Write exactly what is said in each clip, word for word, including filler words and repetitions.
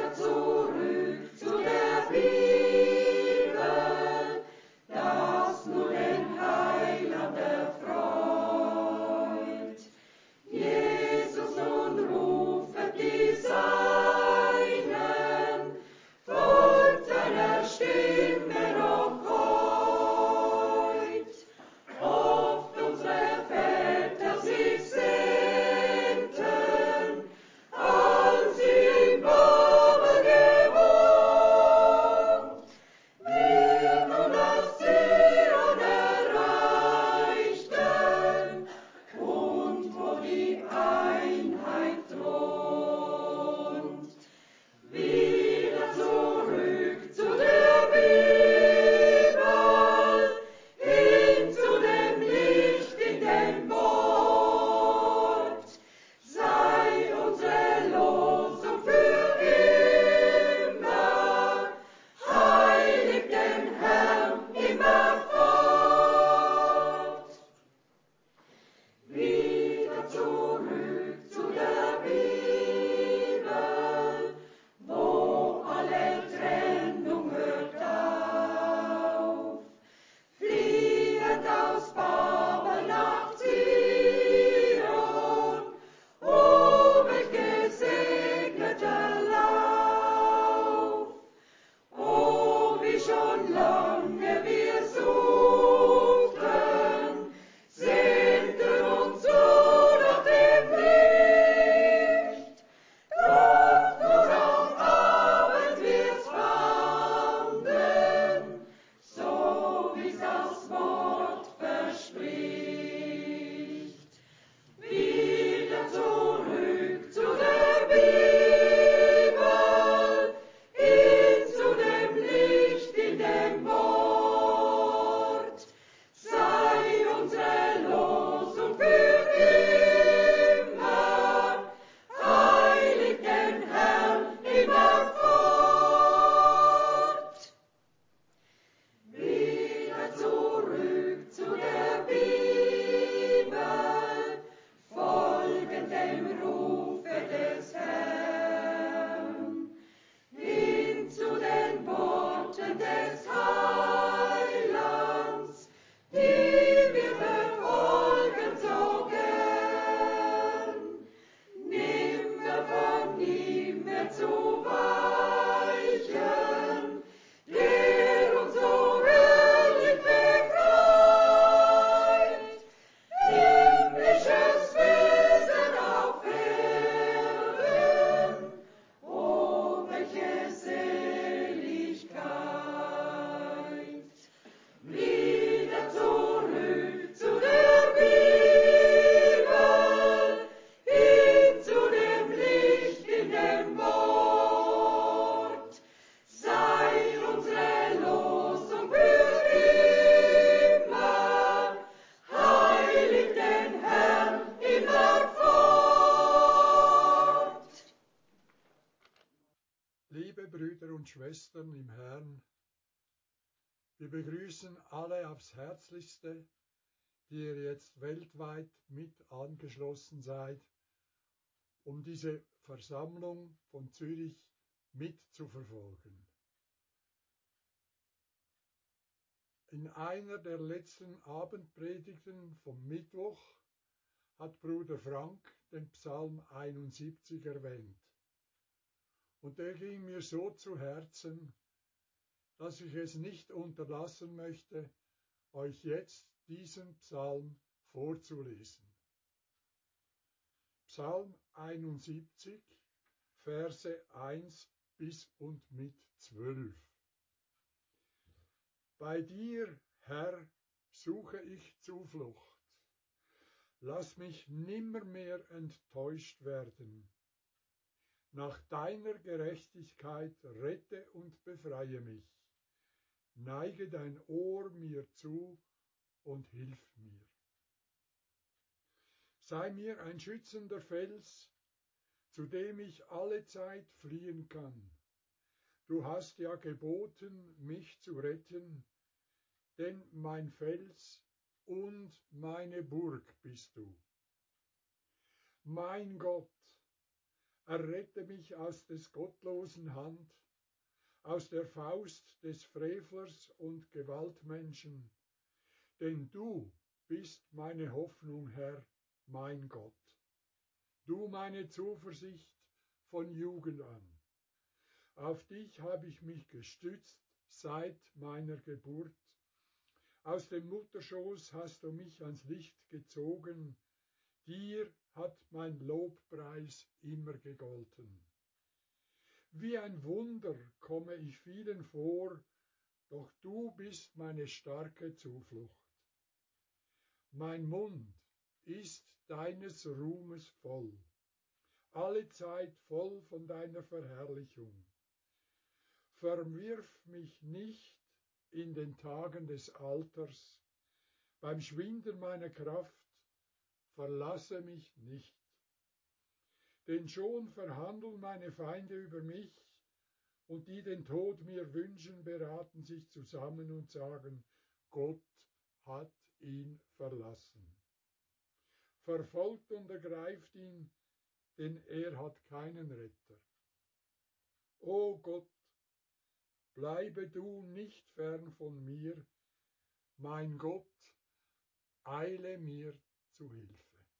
Liebe Brüder und Schwestern im Herrn, wir begrüßen alle aufs Herzlichste, die ihr jetzt weltweit mit angeschlossen seid, um diese Versammlung von Zürich mitzuverfolgen. In einer der letzten Abendpredigten vom Mittwoch hat Bruder Frank den Psalm einundsiebzig erwähnt. Und der ging mir so zu Herzen, dass ich es nicht unterlassen möchte, euch jetzt diesen Psalm vorzulesen. Psalm einundsiebzig, Verse eins bis und mit zwölf. Bei dir, Herr, suche ich Zuflucht. Lass mich nimmermehr enttäuscht werden. Nach deiner Gerechtigkeit rette und befreie mich. Neige dein Ohr mir zu und hilf mir. Sei mir ein schützender Fels, zu dem ich allezeit fliehen kann. Du hast ja geboten, mich zu retten, denn mein Fels und meine Burg bist du. Mein Gott, errette mich aus des Gottlosen Hand, aus der Faust des Frevlers und Gewaltmenschen, denn du bist meine Hoffnung, Herr, mein Gott. Du meine Zuversicht von Jugend an. Auf dich habe ich mich gestützt seit meiner Geburt. Aus dem Mutterschoß hast du mich ans Licht gezogen. Dir hat mein Lobpreis immer gegolten. Wie ein Wunder komme ich vielen vor, doch du bist meine starke Zuflucht. Mein Mund ist deines Ruhmes voll, alle Zeit voll von deiner Verherrlichung. Verwirf mich nicht in den Tagen des Alters, beim Schwinden meiner Kraft verlasse mich nicht. Denn schon verhandeln meine Feinde über mich, und die den Tod mir wünschen, beraten sich zusammen und sagen, Gott hat ihn verlassen. Verfolgt und ergreift ihn, denn er hat keinen Retter. O Gott, bleibe du nicht fern von mir, mein Gott, eile mir zu Hilfe.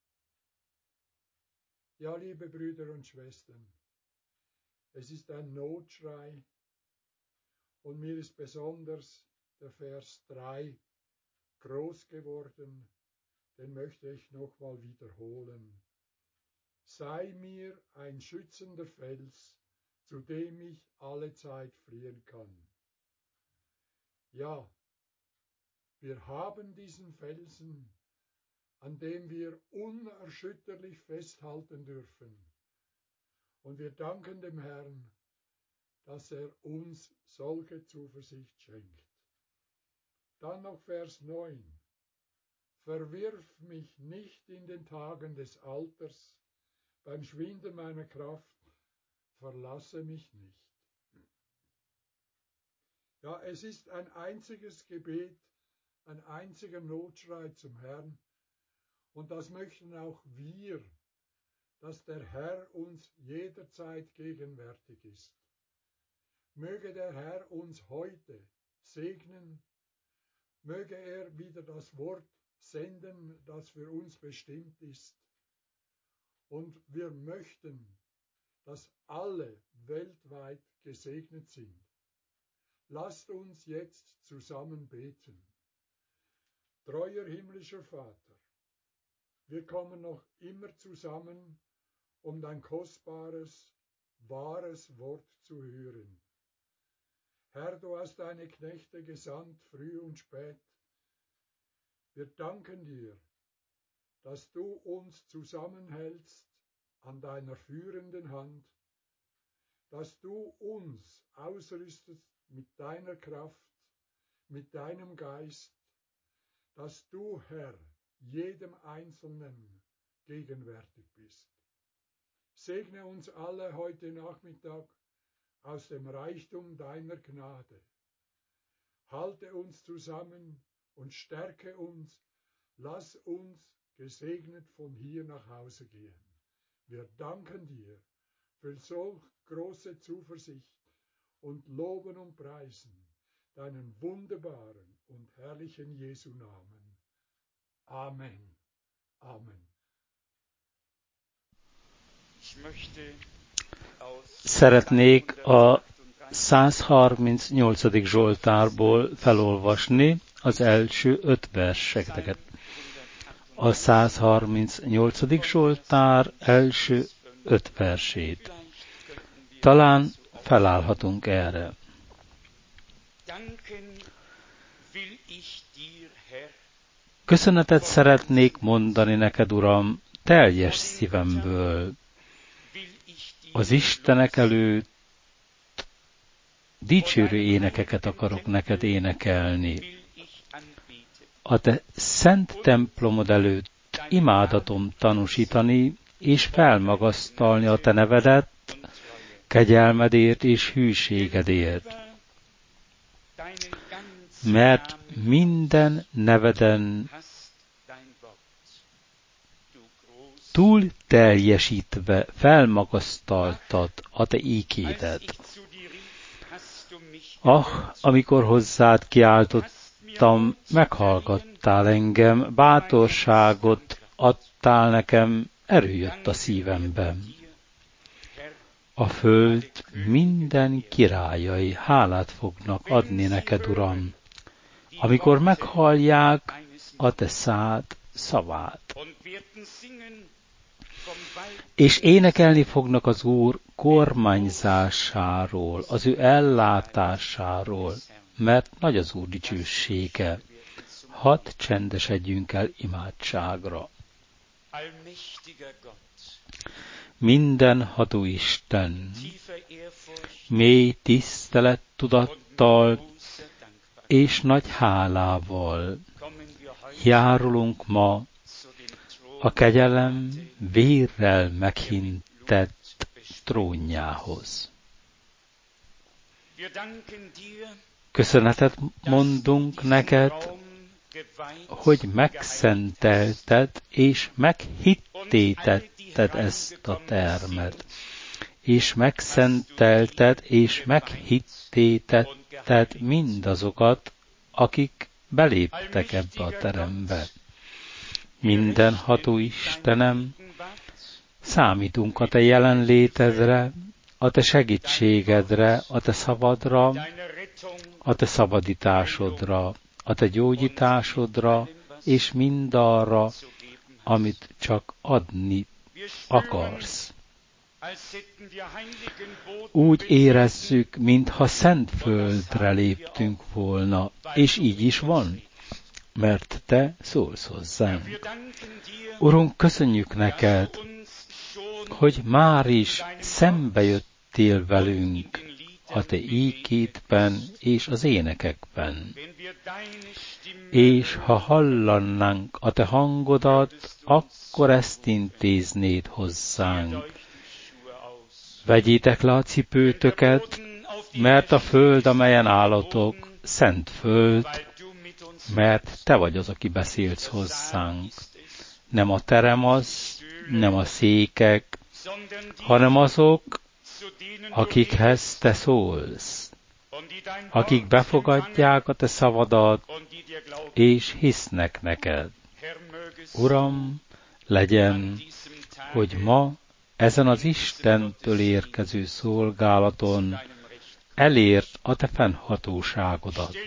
Ja, liebe Brüder und Schwestern, es ist ein Notschrei und mir ist besonders der Vers drei groß geworden, den möchte ich nochmal wiederholen. Sei mir ein schützender Fels, zu dem ich alle Zeit fliehen kann. Ja, wir haben diesen Felsen, an dem wir unerschütterlich festhalten dürfen. Und wir danken dem Herrn, dass er uns solche Zuversicht schenkt. Dann noch Vers neun. Verwirf mich nicht in den Tagen des Alters, beim Schwinden meiner Kraft verlasse mich nicht. Ja, es ist ein einziges Gebet, ein einziger Notschrei zum Herrn. Und das möchten auch wir, dass der Herr uns jederzeit gegenwärtig ist. Möge der Herr uns heute segnen, möge er wieder das Wort senden, das für uns bestimmt ist. Und wir möchten, dass alle weltweit gesegnet sind. Lasst uns jetzt zusammen beten. Treuer himmlischer Vater, wir kommen noch immer zusammen, um dein kostbares, wahres Wort zu hören. Herr, du hast deine Knechte gesandt, früh und spät. Wir danken dir, dass du uns zusammenhältst an deiner führenden Hand, dass du uns ausrüstest mit deiner Kraft, mit deinem Geist, dass du, Herr, jedem Einzelnen gegenwärtig bist. Segne uns alle heute Nachmittag aus dem Reichtum deiner Gnade. Halte uns zusammen und stärke uns. Lass uns gesegnet von hier nach Hause gehen. Wir danken dir für solch große Zuversicht und loben und preisen deinen wunderbaren und herrlichen Jesu Namen. Amen. Amen. Szeretnék a százharmincnyolcadik Zsoltárból felolvasni az első öt verseket. A százharmincnyolcadik Zsoltár első öt versét. Talán felállhatunk erre. Köszönetet szeretnék mondani neked, Uram, teljes szívemből. Az Istenek előtt dicsőrő énekeket akarok neked énekelni. A te szent templomod előtt imádatom tanúsítani, és felmagasztalni a te nevedet, kegyelmedért és hűségedért. Mert minden neveden túl teljesítve felmagasztaltad a te íkédet. Ah, amikor hozzád kiáltottam, meghallgattál engem, bátorságot adtál nekem, erő jött a szívemben. A föld minden királyai hálát fognak adni neked, Uram, amikor meghallják a te szád szavát. És énekelni fognak az Úr kormányzásáról, az ő ellátásáról, mert nagy az Úr dicsősége. Hadd csendesedjünk el imádságra. Mindenható Isten, mély tisztelettudattal és nagy hálával járulunk ma a kegyelem vérrel meghintett trónjához. Köszönetet mondunk neked, hogy megszentelted és meghittétetted ezt a termet, és megszentelted és meghittétetted mindazokat, akik beléptek ebbe a terembe. Mindenható Istenem, számítunk a te jelenlétedre, a te segítségedre, a te szavadra, a te szabadításodra, a te gyógyításodra, és mindarra, amit csak adni akarsz. Úgy érezzük, mintha szent földre léptünk volna, és így is van, mert te szólsz hozzánk. Urunk, köszönjük neked, hogy már is szembe jöttél velünk a te íkédben és az énekekben. És ha hallanánk a te hangodat, akkor ezt intéznéd hozzánk. Vegyétek le a cipőtöket, mert a föld, amelyen állatok, szent föld, mert te vagy az, aki beszélsz hozzánk. Nem a terem az, nem a székek, hanem azok, akikhez te szólsz, akik befogadják a te szavadat, és hisznek neked. Uram, legyen, hogy ma ezen az Istentől érkező szolgálaton elért a te fennhatóságodat.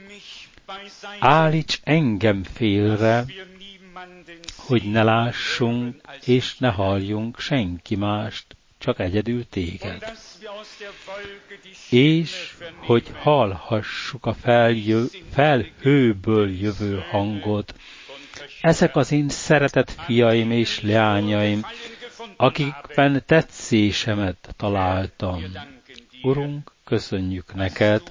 Állíts engem félre, hogy ne lássunk és ne halljunk senki mást, csak egyedül téged. És hogy hallhassuk a feljö, felhőből jövő hangot, ezek az én szeretett fiaim és leányaim, akikben tetszésemet találtam. Urunk, köszönjük neked,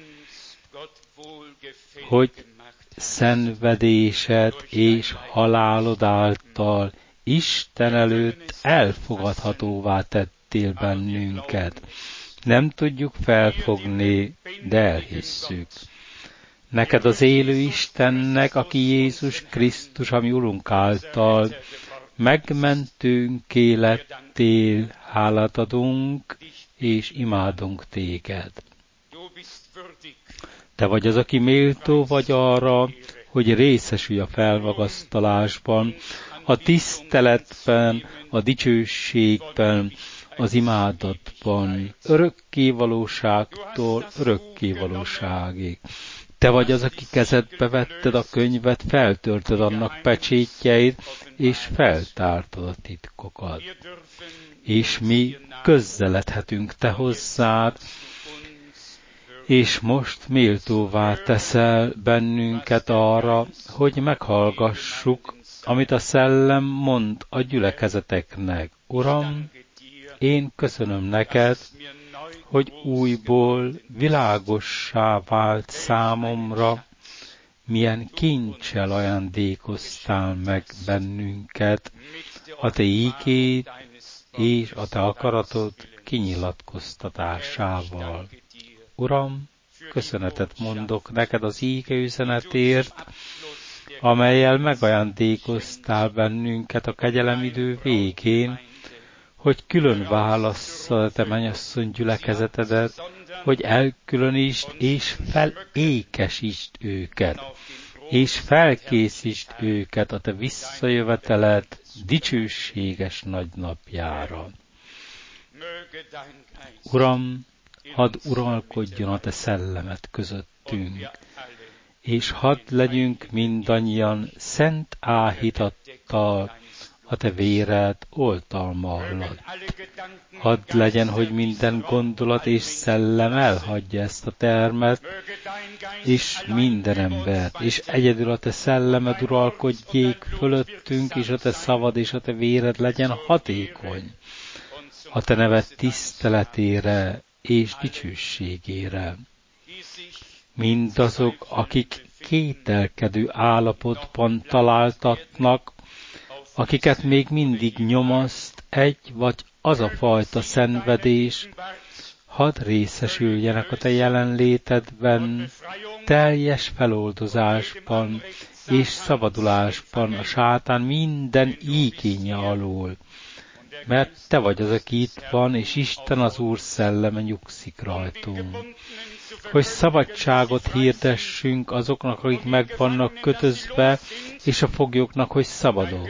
hogy szenvedésed és halálod által Isten előtt elfogadhatóvá tettél bennünket. Nem tudjuk felfogni, de elhisszük. Neked az élő Istennek, aki Jézus Krisztus, ami Urunk által megmentőnké lettél, hálát adunk, és imádunk téged. Te vagy az, aki méltó vagy arra, hogy részesülj a felmagasztalásban, a tiszteletben, a dicsőségben, az imádatban, örökkévalóságtól örökkévalóságig. Te vagy az, aki kezedbe vetted a könyvet, feltörted annak pecsétjeit, és feltártad a titkokat. És mi közzeledhetünk te hozzád, és most méltóvá teszel bennünket arra, hogy meghallgassuk, amit a Szellem mond a gyülekezeteknek. Uram, én köszönöm neked, hogy újból világossá vált számomra, milyen kincsel ajándékoztál meg bennünket, a te ígéd és a te akaratod kinyilatkoztatásával. Uram, köszönetet mondok neked az íge üzenetért, amellyel megajándékoztál bennünket a kegyelemidő végén, hogy külön válasszad a te mennyasszony gyülekezetedet, hogy elkülönítsd és felékesítsd őket, és felkészítsd őket a te visszajöveteled dicsőséges nagy napjára. Uram, hadd uralkodjon a te szellemed közöttünk, és hadd legyünk mindannyian szent áhítattal a te véred oltalma alatt. Hadd legyen, hogy minden gondolat és szellem elhagyja ezt a termet, és minden embert, és egyedül a te szellemed uralkodjék fölöttünk, és a te szavad és a te véred legyen hatékony a te neved tiszteletére és dicsőségére. Mindazok, akik kételkedő állapotban találtatnak, akiket még mindig nyomaszt egy vagy az a fajta szenvedés, hadd részesüljenek a te jelenlétedben, teljes feloldozásban és szabadulásban a sátán minden ígénye alól, mert te vagy az, aki itt van, és Isten az Úr szelleme nyugszik rajtunk. Hogy szabadságot hirdessünk azoknak, akik meg vannak kötözve, és a foglyoknak, hogy szabadok.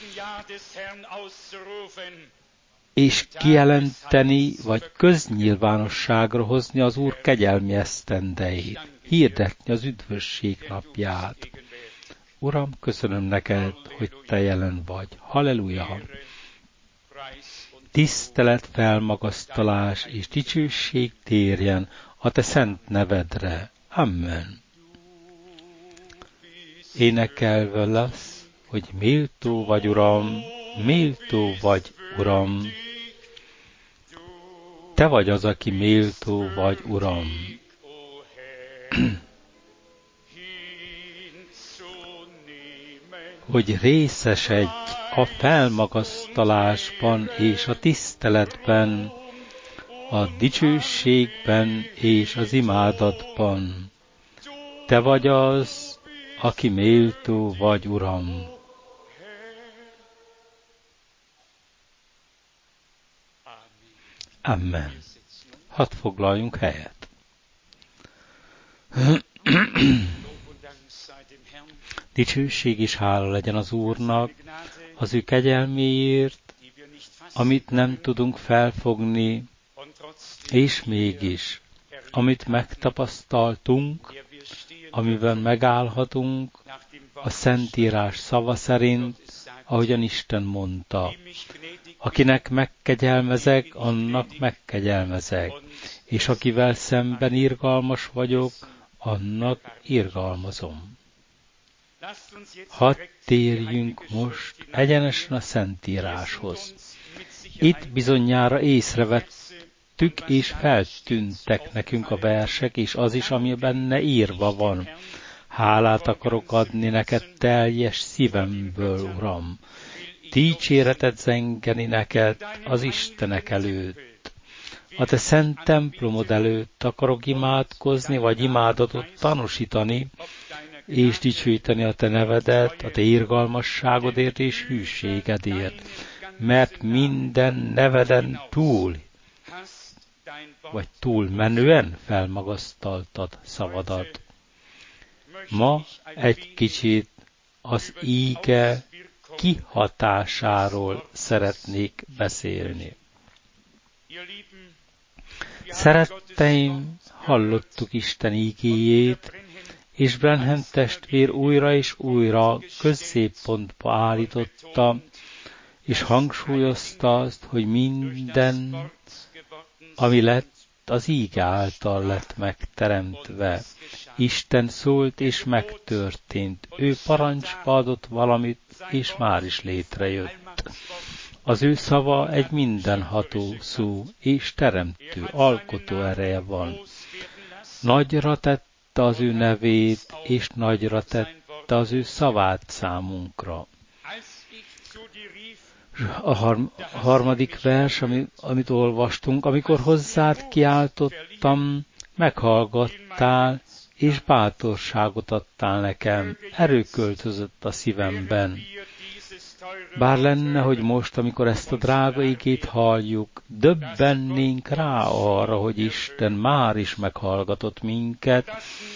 És kijelenteni, vagy köznyilvánosságra hozni az Úr kegyelmi esztendeit, hirdetni az üdvösség napját. Uram, köszönöm neked, hogy te jelen vagy. Halleluja! Tisztelet, felmagasztalás és dicsőség térjen a te szent nevedre. Amen. Énekelve lesz, hogy méltó vagy, Uram, méltó vagy, Uram. Te vagy az, aki méltó vagy, Uram. Hogy részesedj a felmagasztalásban és a tiszteletben, a dicsőségben és az imádatban. Te vagy az, aki méltó vagy, Uram. Amen. Hadd foglaljunk helyet. Dicsőség és hála legyen az Úrnak, az ő kegyelméért, amit nem tudunk felfogni, és mégis, amit megtapasztaltunk, amiben megállhatunk, a Szentírás szava szerint, ahogyan Isten mondta. Akinek megkegyelmezek, annak megkegyelmezek, és akivel szemben irgalmas vagyok, annak irgalmazom. Hadd térjünk most egyenesen a Szentíráshoz. Itt bizonyára észrevettük és feltűntek nekünk a versek, és az is, ami benne írva van. Hálát akarok adni neked teljes szívemből, Uram. Dicséretet zengeni neked az Istenek előtt. A te szent templomod előtt akarok imádkozni, vagy imádatot tanúsítani, és dicsőíteni a te nevedet, a te irgalmasságodért és hűségedért, mert minden neveden túl, vagy túl menően felmagasztaltad szavadat. Ma egy kicsit az íge kihatásáról szeretnék beszélni. Szeretteim, hallottuk Isten ígéjét, és Branham testvér újra és újra középpontba állította, és hangsúlyozta azt, hogy minden, ami lett, az íge által lett megteremtve. Isten szólt és megtörtént. Ő parancsba adott valamit, és már is létrejött. Az ő szava egy mindenható szó, és teremtő, alkotó ereje van. Nagyra tette az ő nevét, és nagyra tette az ő szavát számunkra. A harmadik vers, amit olvastunk, amikor hozzád kiáltottam, meghallgattál, és bátorságot adtál nekem, erő költözött a szívemben. Bár lenne, hogy most, amikor ezt a drága igét halljuk, döbbennénk rá arra, hogy Isten már is meghallgatott minket,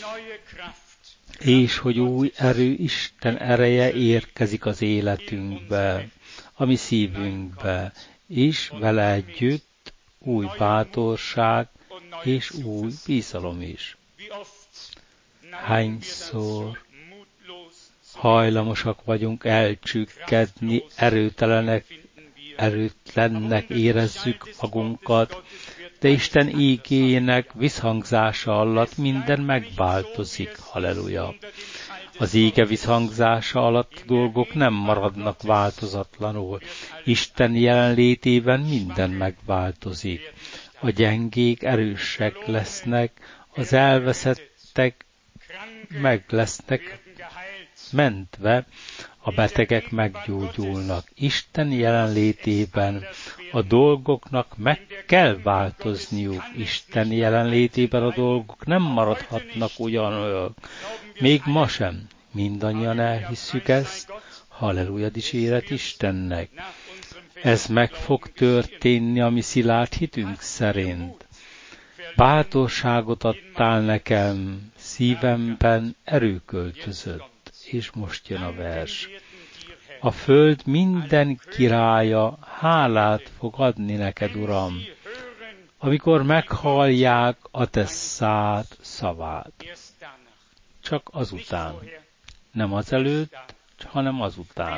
és hogy új erő, Isten ereje érkezik az életünkbe, a mi szívünkbe, és vele együtt új bátorság és új bizalom is. Hányszor hajlamosak vagyunk elcsükkedni, erőtelenek, erőtlennek érezzük magunkat, de Isten ígéjének visszhangzása alatt minden megváltozik. Halleluja! Az íge visszhangzása alatt a dolgok nem maradnak változatlanul. Isten jelenlétében minden megváltozik. A gyengék erősek lesznek, az elveszettek meg lesznek mentve, a betegek meggyógyulnak. Isten jelenlétében a dolgoknak meg kell változniuk. Isten jelenlétében a dolgok nem maradhatnak ugyanolyan. Még ma sem. Mindannyian elhisszük ezt. Halleluja, dicséret Istennek. Ez meg fog történni a mi szilárd hitünk szerint. Bátorságot adtál nekem, szívemben erő költözött. És most jön a vers. A föld minden királya hálát fog adni neked, Uram, amikor meghallják a te szád szavát. Csak azután. Nem azelőtt, hanem azután.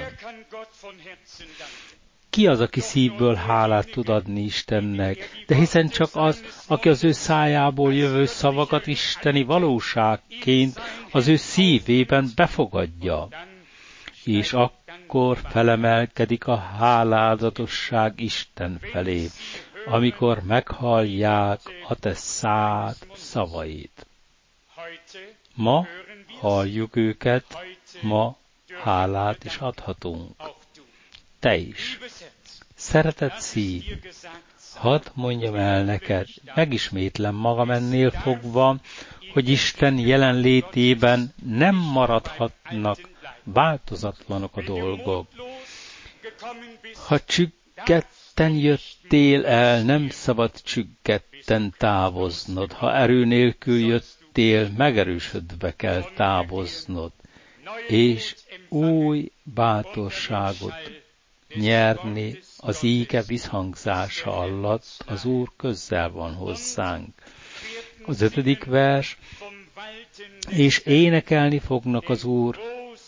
Ki az, aki szívből hálát tud adni Istennek? De hiszen csak az, aki az ő szájából jövő szavakat isteni valóságként az ő szívében befogadja. És akkor felemelkedik a hálázatosság Isten felé, amikor meghallják a te szád szavait. Ma halljuk őket, ma hálát is adhatunk. Te is. Szeretett szív, hadd mondjam el neked, megismétlem magam ennél fogva, hogy Isten jelenlétében nem maradhatnak változatlanok a dolgok. Ha csüggetten jöttél el, nem szabad csüggetten távoznod. Ha erő nélkül jöttél, megerősödve kell távoznod, és új bátorságot nyerni az íge visszhangzása alatt. Az Úr közel van hozzánk. Az ötödik vers, és énekelni fognak az Úr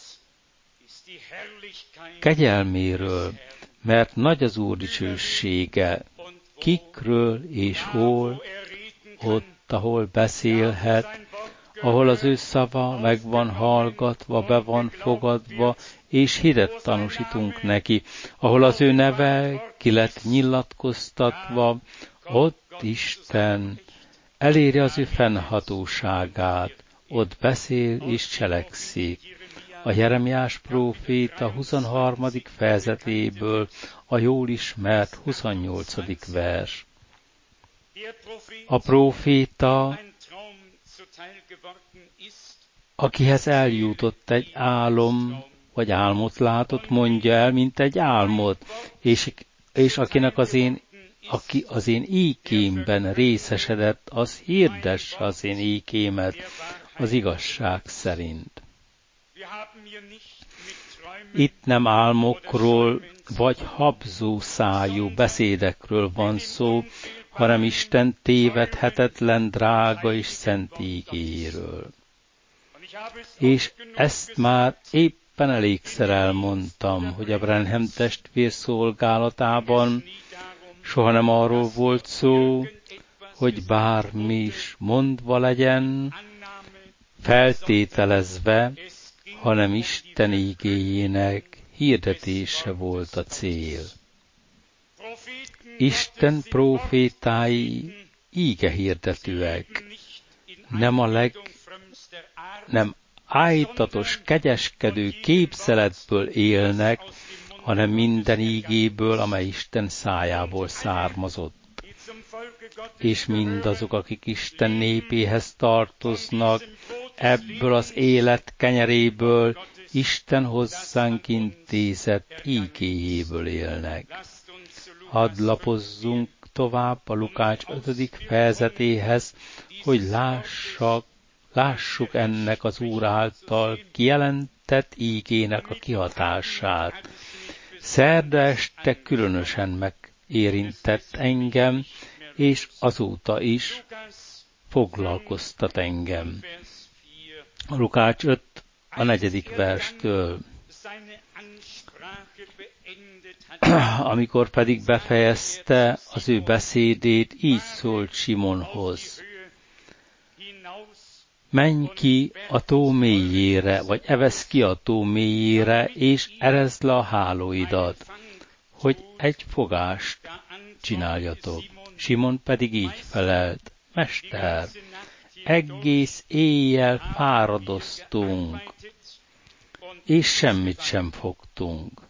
kegyelméről, mert nagy az Úr dicsősége, kikről és hol, ott, ahol beszélhet, ahol az ő szava meg van hallgatva, be van fogadva, és hitet tanúsítunk neki, ahol az ő neve ki lett nyilatkoztatva, ott Isten eléri az ő fennhatóságát, ott beszél és cselekszik. A Jeremiás próféta huszonharmadik fejezetéből a jól ismert huszonnyolcadik vers. A próféta, akihez eljutott egy álom, vagy álmot látott, mondja el, mint egy álmot, és, és akinek az én, aki az én íkémben részesedett, az hirdesse az én íkémet az igazság szerint. Itt nem álmokról, vagy habzó szájú beszédekről van szó, hanem Isten tévedhetetlen, drága és szent ígéről. És ezt már éppen elégszer elmondtam, hogy a Branham testvér szolgálatában soha nem arról volt szó, hogy bármi is mondva legyen, feltételezve, hanem Isten ígéjének hirdetése volt a cél. Isten prófétái íge hirdetőek, nem a leg, nem ájtatos, kegyeskedő képzeletből élnek, hanem minden ígéből, amely Isten szájából származott. És mindazok, akik Isten népéhez tartoznak, ebből az élet kenyeréből, Isten hozzánk intézett ígéjéből élnek. Hadd lapozzunk tovább a Lukács ötödik fejezetéhez, hogy lássak, lássuk ennek az Úr által kijelentett ígének a kihatását. Szerda este különösen megérintett engem, és azóta is foglalkoztat engem. A Lukács öt a negyedik verstől. Amikor pedig befejezte az ő beszédét, így szólt Simonhoz. Menj ki a tó mélyére, vagy evesz ki a tó mélyére, és erezd le a hálóidat, hogy egy fogást csináljatok. Simon pedig így felelt, Mester, egész éjjel fáradoztunk, és semmit sem fogtunk.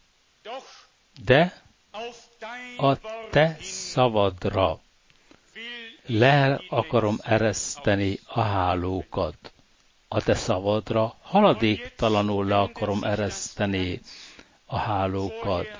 De a te szavadra le akarom ereszteni a hálókat. A te szavadra haladéktalanul le akarom ereszteni a hálókat.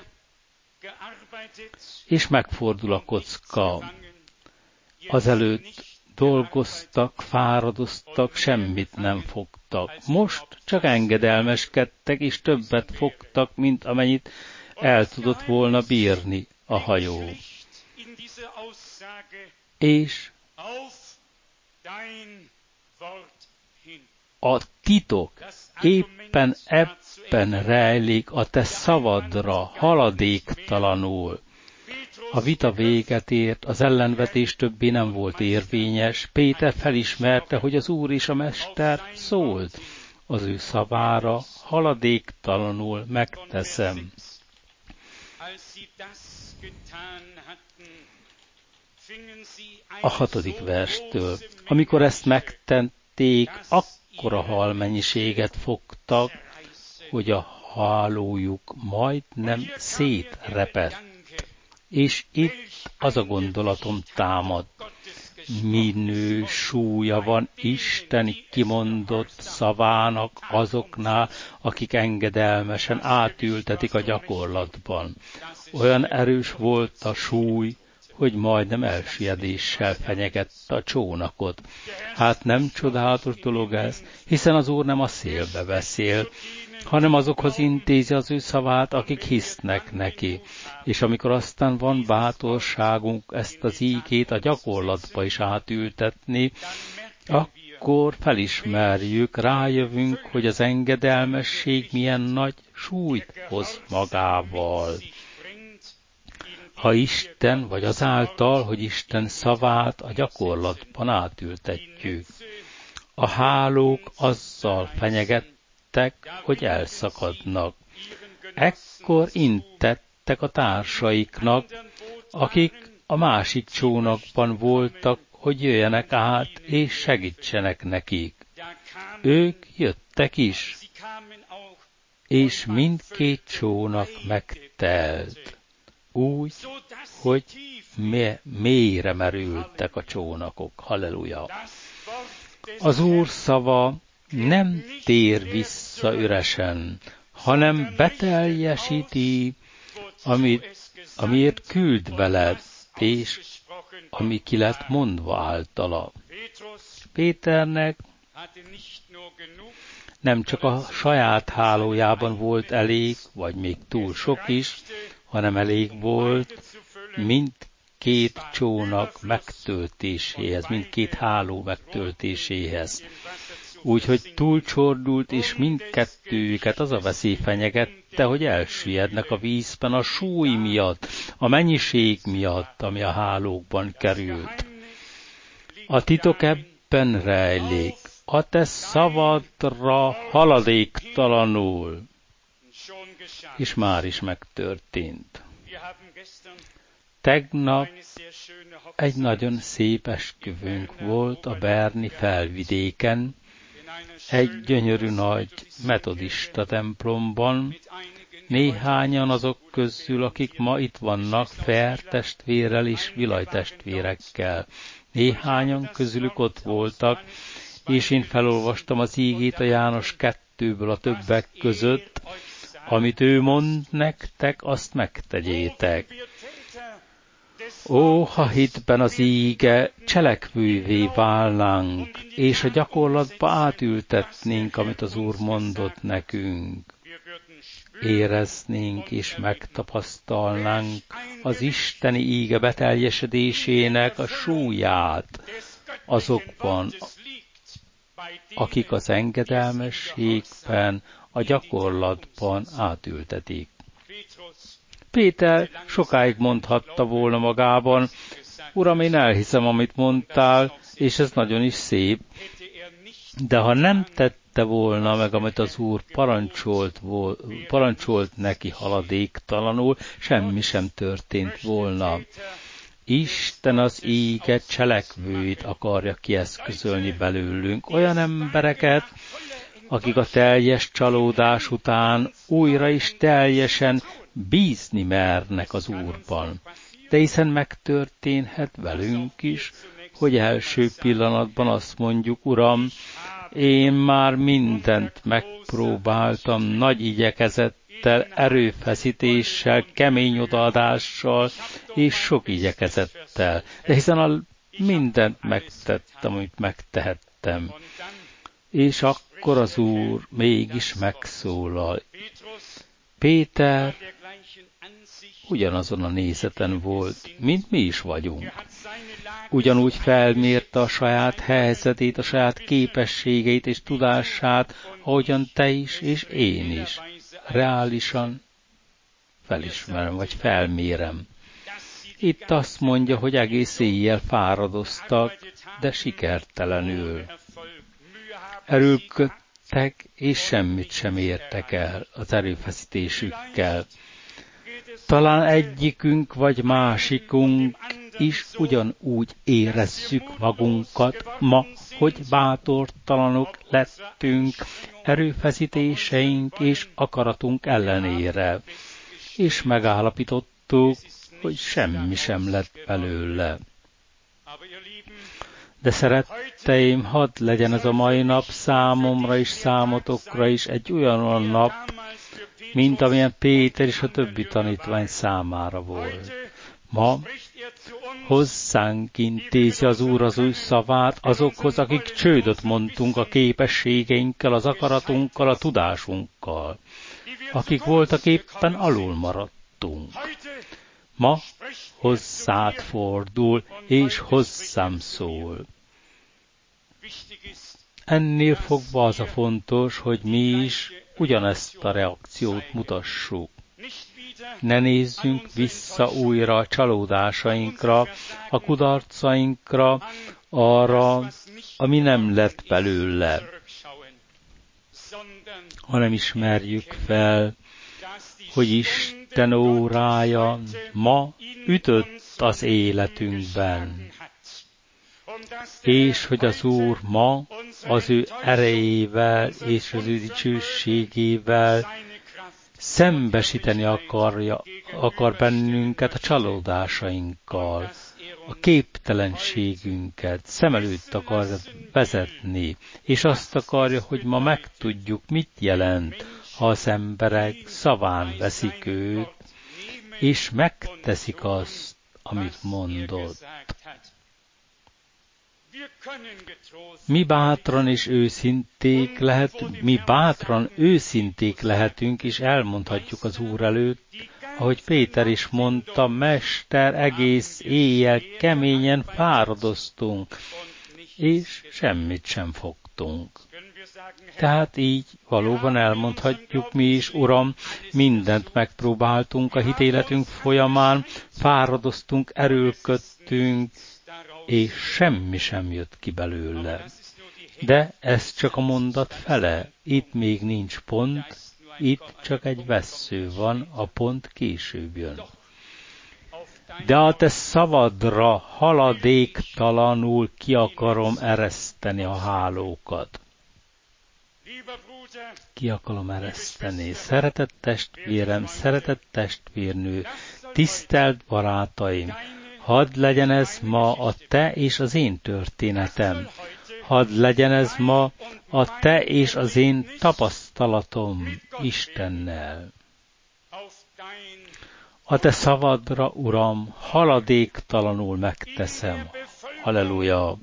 És megfordul a kocka. Azelőtt dolgoztak, fáradoztak, semmit nem fogtak. Most csak engedelmeskedtek, és többet fogtak, mint amennyit el tudott volna bírni a hajó. És a titok éppen ebben rejlik, a te szavadra haladéktalanul. A vita véget ért, az ellenvetés többé nem volt érvényes. Péter felismerte, hogy az Úr és a Mester szólt. Az ő szavára haladéktalanul megteszem. A hatodik verstől. Amikor ezt megtették, akkora halmennyiséget fogtak, hogy a hálójuk majdnem szétrepett. És itt az a gondolatom támad. Minő súlya van Isteni kimondott szavának azoknál, akik engedelmesen átültetik a gyakorlatban. Olyan erős volt a súly, hogy majdnem elsüllyedéssel fenyegette a csónakot. Hát nem csodálatos dolog ez, hiszen az Úr nem a szélbe beszél, hanem azokhoz intézi az ő szavát, akik hisznek neki. És amikor aztán van bátorságunk ezt az ígét a gyakorlatba is átültetni, akkor felismerjük, rájövünk, hogy az engedelmesség milyen nagy súlyt hoz magával. Ha Isten, vagy azáltal, hogy Isten szavát a gyakorlatban átültetjük. A hálók azzal fenyegettek, hogy elszakadnak. Ekkor intettek a társaiknak, akik a másik csónakban voltak, hogy jöjjenek át és segítsenek nekik. Ők jöttek is, és mindkét csónak megtelt. Úgy, hogy mélyre merültek a csónakok. Halleluja! Az Úr szava nem tér vissza üresen, hanem beteljesíti, amit, amiért küld veled, és ami ki lett mondva általa. Péternek nem csak a saját hálójában volt elég, vagy még túl sok is, hanem elég volt mindkét csónak megtöltéséhez, mindkét háló megtöltéséhez. Úgyhogy túlcsordult, és mindkettőjüket az a veszély fenyegette, hogy elsüllyednek a vízben a súly miatt, a mennyiség miatt, ami a hálókban került. A titok ebben rejlik, a te szavadra haladéktalanul. És már is megtörtént. Tegnap egy nagyon szép esküvőnk volt a berni felvidéken, egy gyönyörű nagy metodista templomban. Néhányan azok közül, akik ma itt vannak, Fer testvérrel és Vilaj testvérekkel. Néhányan közülük ott voltak, és én felolvastam az ígét a János kettőből a többek között, amit ő mond nektek, azt megtegyétek. Ó, ha hitben az íge cselekvővé válnánk, és a gyakorlatba átültetnénk, amit az Úr mondott nekünk. Éreznénk és megtapasztalnánk az isteni íge beteljesedésének a súlyát azokban, akik az engedelmességben, a gyakorlatban átültetik. Péter sokáig mondhatta volna magában, Uram, én elhiszem, amit mondtál, és ez nagyon is szép, de ha nem tette volna meg, amit az Úr parancsolt, parancsolt neki haladéktalanul, semmi sem történt volna. Isten az íge cselekvőit akarja kieszközölni belőlünk, olyan embereket, akik a teljes csalódás után újra is teljesen bízni mernek az Úrban. De hiszen megtörténhet velünk is, hogy első pillanatban azt mondjuk, Uram, én már mindent megpróbáltam nagy igyekezettel, erőfeszítéssel, kemény odaadással és sok igyekezettel. De hiszen a mindent megtettem, amit megtehettem. És akkor az Úr mégis megszólal. Péter ugyanazon a nézeten volt, mint mi is vagyunk. Ugyanúgy felmérte a saját helyzetét, a saját képességeit és tudását, ahogyan te is és én is. Reálisan felismerem, vagy felmérem. Itt azt mondja, hogy egész éjjel fáradoztak, de sikertelenül. Erőlködtek, és semmit sem értek el az erőfeszítésükkel. Talán egyikünk vagy másikunk is ugyanúgy érezzük magunkat ma, hogy bátortalanok lettünk erőfeszítéseink és akaratunk ellenére, és megállapítottuk, hogy semmi sem lett belőle. De szeretteim, hadd legyen ez a mai nap számomra és számotokra is egy olyan nap, mint amilyen Péter és a többi tanítvány számára volt. Ma hozzánk intézi az Úr az új szavát azokhoz, akik csődöt mondtunk a képességeinkkel, az akaratunkkal, a tudásunkkal, akik voltak éppen alul maradtunk. Ma hozzád fordul, és hozzám szól. Ennél fogva az a fontos, hogy mi is ugyanezt a reakciót mutassuk. Ne nézzünk vissza újra a csalódásainkra, a kudarcainkra, arra, ami nem lett belőle, hanem ismerjük fel, hogy Isten órája ma ütött az életünkben, és hogy az Úr ma az ő erejével és az ő dicsőségével szembesíteni akarja, akar bennünket a csalódásainkkal, a képtelenségünket szem előtt akarja vezetni, és azt akarja, hogy ma megtudjuk, mit jelent, ha az emberek szaván veszik őt, és megteszik azt, amit mondott. Mi bátran és őszinték lehet, mi bátran őszinték lehetünk, és elmondhatjuk az Úr előtt, ahogy Péter is mondta, Mester, egész éjjel keményen fáradoztunk, és semmit sem fogtunk. Tehát így valóban elmondhatjuk mi is, Uram, mindent megpróbáltunk a hitéletünk folyamán, fáradoztunk, erőlködtünk, és semmi sem jött ki belőle. De ez csak a mondat fele, itt még nincs pont, itt csak egy vessző van, a pont később jön. De a te szavadra haladéktalanul ki akarom ereszteni a hálókat. Ki akarom ereszteni. Szeretett testvérem, szeretett testvérnő, tisztelt barátaim, hadd legyen ez ma a te és az én történetem. Hadd legyen ez ma a te és az én tapasztalatom Istennel. A te szavadra, Uram, haladéktalanul megteszem. Halleluja!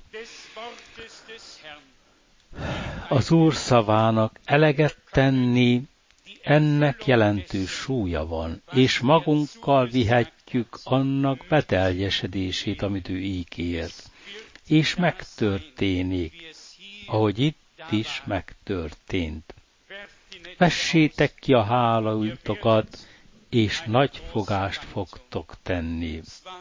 Az Úr szavának eleget tenni, ennek jelentős súlya van, és magunkkal vihetjük annak beteljesedését, amit ő ígért. És megtörténik, ahogy itt is megtörtént. Vessétek ki a hálóitokat, és nagy fogást fogtok tenni.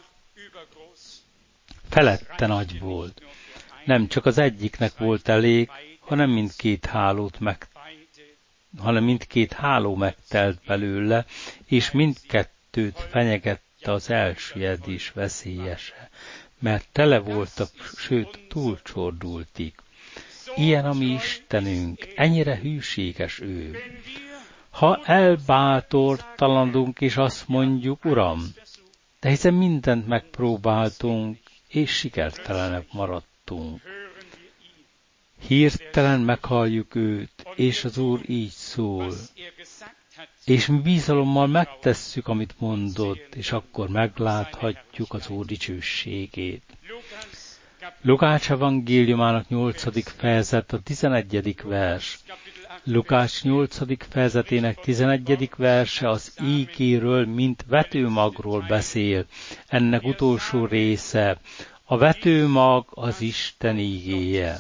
Felette nagy volt. Nem csak az egyiknek volt elég, hanem mindkét hálót meg, hanem mindkét háló megtelt belőle, és mindkettőt fenyegette az elsüllyedés veszélyese, mert tele voltak, sőt túlcsordultik. Ilyen a mi Istenünk, ennyire hűséges ő. Ha elbátortalanodunk, és azt mondjuk, Uram, de hiszen mindent megpróbáltunk, és sikertelenek maradtunk. Hirtelen meghalljuk őt, és az Úr így szól. És mi bizalommal megtesszük, amit mondott, és akkor megláthatjuk az Úr dicsőségét. Lukács evangéliumának nyolcadik fejezet, a tizenegyedik vers. Lukács nyolcadik fejezetének tizenegyedik verse az ígéről, mint vetőmagról beszél. Ennek utolsó része. A vetőmag az Isten ígéje.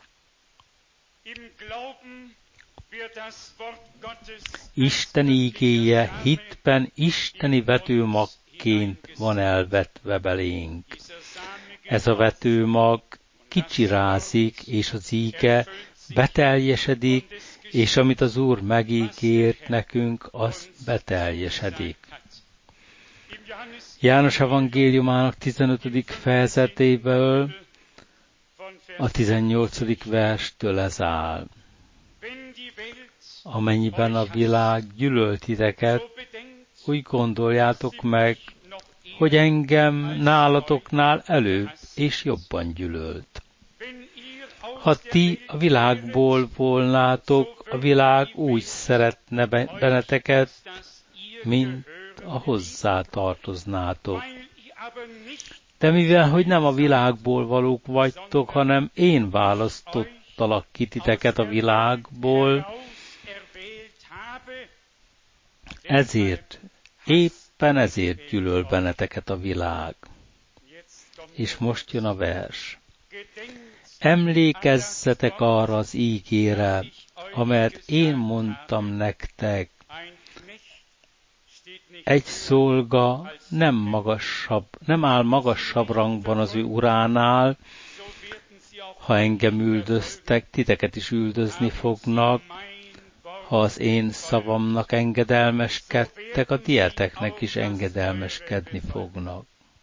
Isten ígéje hitben isteni vetőmagként van elvetve belénk. Ez a vetőmag kicsirázik, és az íge beteljesedik, és amit az Úr megígért nekünk, az beteljesedik. János evangéliumának tizenötödik fejezetéből a tizennyolcadik verstől ez áll. Amennyiben a világ gyűlölt titeket, úgy gondoljátok meg, hogy engem nálatoknál előbb és jobban gyűlölt. Ha ti a világból volnátok, a világ úgy szeretne benneteket, mint a hozzá tartoznátok. De mivel, hogy nem a világból valók vagytok, hanem én választottalak ki titeket a világból, ezért, éppen ezért gyűlöl benneteket a világ. És most jön a vers. Emlékezzetek arra az ígére, amelyet én mondtam nektek. Egy szolga nem magasabb, nem áll magasabb rangban az ő uránál, ha engem üldöztek, titeket is üldözni fognak, ha az én szavamnak engedelmeskedtek, a tieteknek is engedelmeskedni fognak.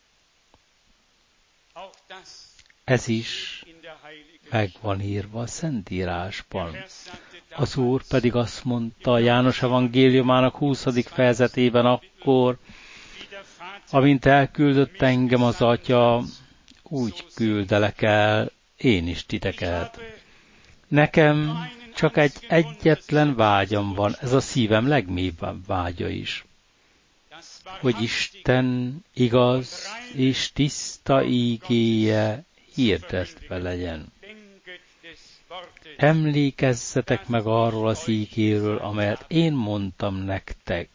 Ez is meg van írva a Szentírásban. Az Úr pedig azt mondta a János evangéliumának huszadik fejezetében akkor, amint elküldött engem az Atya, úgy küldelek el én is titeket. Nekem csak egy egyetlen vágyam van, ez a szívem legmélyebb vágya is, hogy Isten igaz és tiszta ígéje hirdetve legyen. Emlékezzetek meg arról az ígéről, amelyet én mondtam nektek.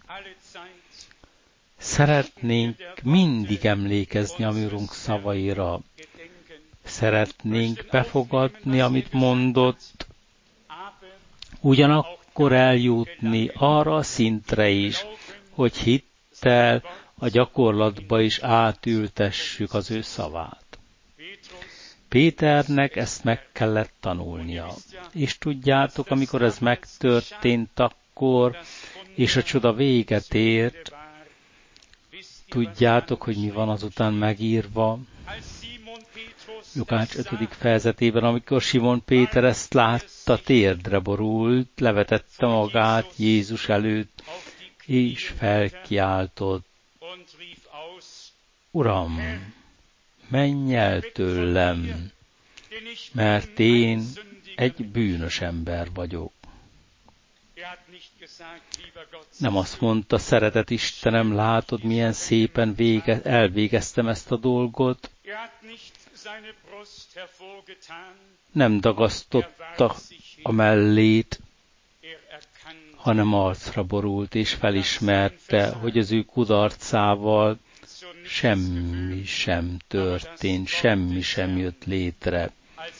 Szeretnénk mindig emlékezni a mi Urunk szavaira. Szeretnénk befogadni, amit mondott, ugyanakkor eljutni arra a szintre is, hogy hittel a gyakorlatba is átültessük az ő szavát. Péternek ezt meg kellett tanulnia. És tudjátok, amikor ez megtörtént akkor, és a csoda véget ért, tudjátok, hogy mi van azután megírva. Lukács ötödik fejezetében, amikor Simon Péter ezt látta, térdre borult, levetette magát Jézus előtt, és felkiáltott: Uram, menj el tőlem, mert én egy bűnös ember vagyok. Nem azt mondta, szeretett Istenem, látod, milyen szépen vége, elvégeztem ezt a dolgot. Nem dagasztotta a mellét, hanem arcra borult, és felismerte, hogy az ő kudarcával semmi sem történt, semmi sem jött létre.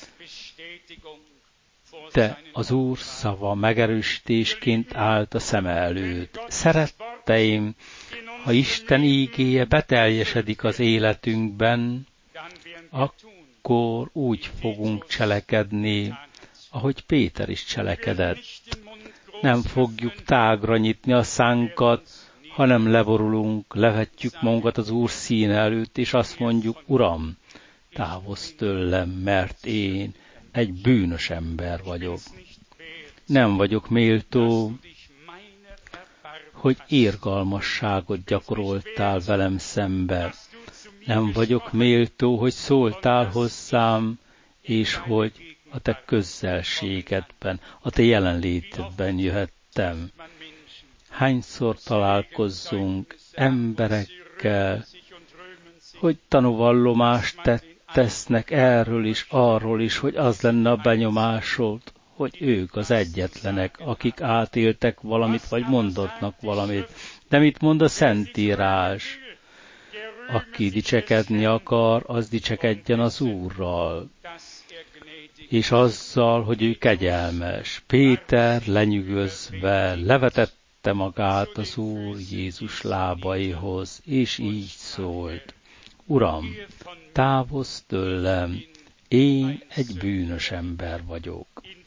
De az Úr szava megerősítésként állt a szeme előtt. Szeretteim, ha Isten ígéje beteljesedik az életünkben, akkor úgy fogunk cselekedni, ahogy Péter is cselekedett. Nem fogjuk tágra nyitni a szánkat, hanem leborulunk, levetjük magunkat az Úr színe előtt, és azt mondjuk, Uram, távozz tőlem, mert én egy bűnös ember vagyok. Nem vagyok méltó, hogy irgalmasságot gyakoroltál velem szembe. Nem vagyok méltó, hogy szóltál hozzám, és hogy a te közelségedben, a te jelenlétedben jöhettem. Hányszor találkozzunk emberekkel, hogy tanúvallomást tesznek erről is, arról is, hogy az lenne a benyomásod, hogy ők az egyetlenek, akik átéltek valamit, vagy mondatnak valamit. De mit mond a Szentírás? Aki dicsekedni akar, az dicsekedjen az Úrral, és azzal, hogy ő kegyelmes. Péter lenyűgözve levetette magát az Úr Jézus lábaihoz, és így szólt, Uram, távozz tőlem, én egy bűnös ember vagyok.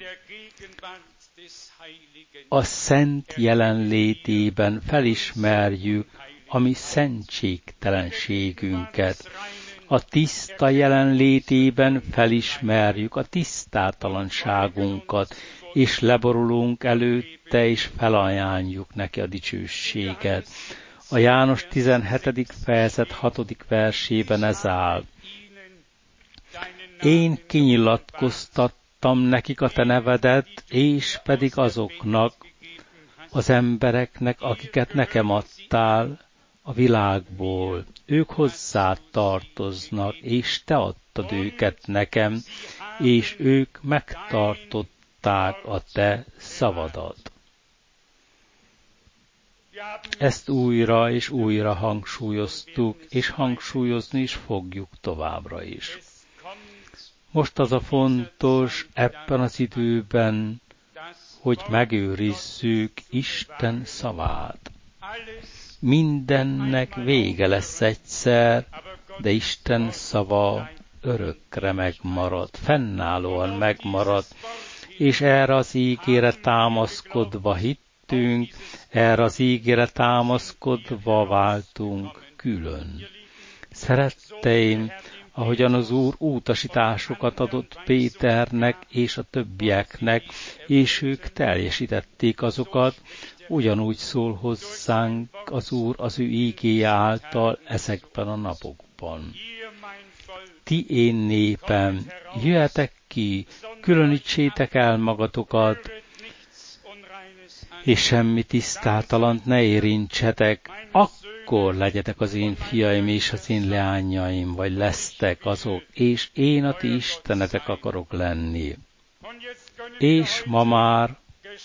A szent jelenlétében felismerjük a mi szentségtelenségünket. A tiszta jelenlétében felismerjük a tisztátalanságunkat, és leborulunk előtte, és felajánljuk neki a dicsőséget. A János tizenhetedik fejezet hatodik versében ez áll. Én kinyilatkoztattam nekik a te nevedet, és pedig azoknak, az embereknek, akiket nekem adtál a világból. Ők hozzá tartoznak, és te adtad őket nekem, és ők megtartották a te szavadat. Ezt újra és újra hangsúlyoztuk, és hangsúlyozni is fogjuk továbbra is. Most az a fontos ebben az időben, hogy megőrizzük Isten szavát. Mindennek vége lesz egyszer, de Isten szava örökre megmarad, fennállóan megmarad, és erre az ígére támaszkodva hittünk, erre az ígére támaszkodva váltunk külön. Szeretteim, ahogyan az Úr utasításokat adott Péternek és a többieknek, és ők teljesítették azokat, ugyanúgy szól hozzánk az Úr az ő ígéje által ezekben a napokban. Ti én népem, jöhetek ki, különítsétek el magatokat, és semmi tisztátalant ne érintsetek, akkor legyetek az én fiaim és az én leányaim, vagy lesztek azok, és én a ti istenetek akarok lenni. És ma már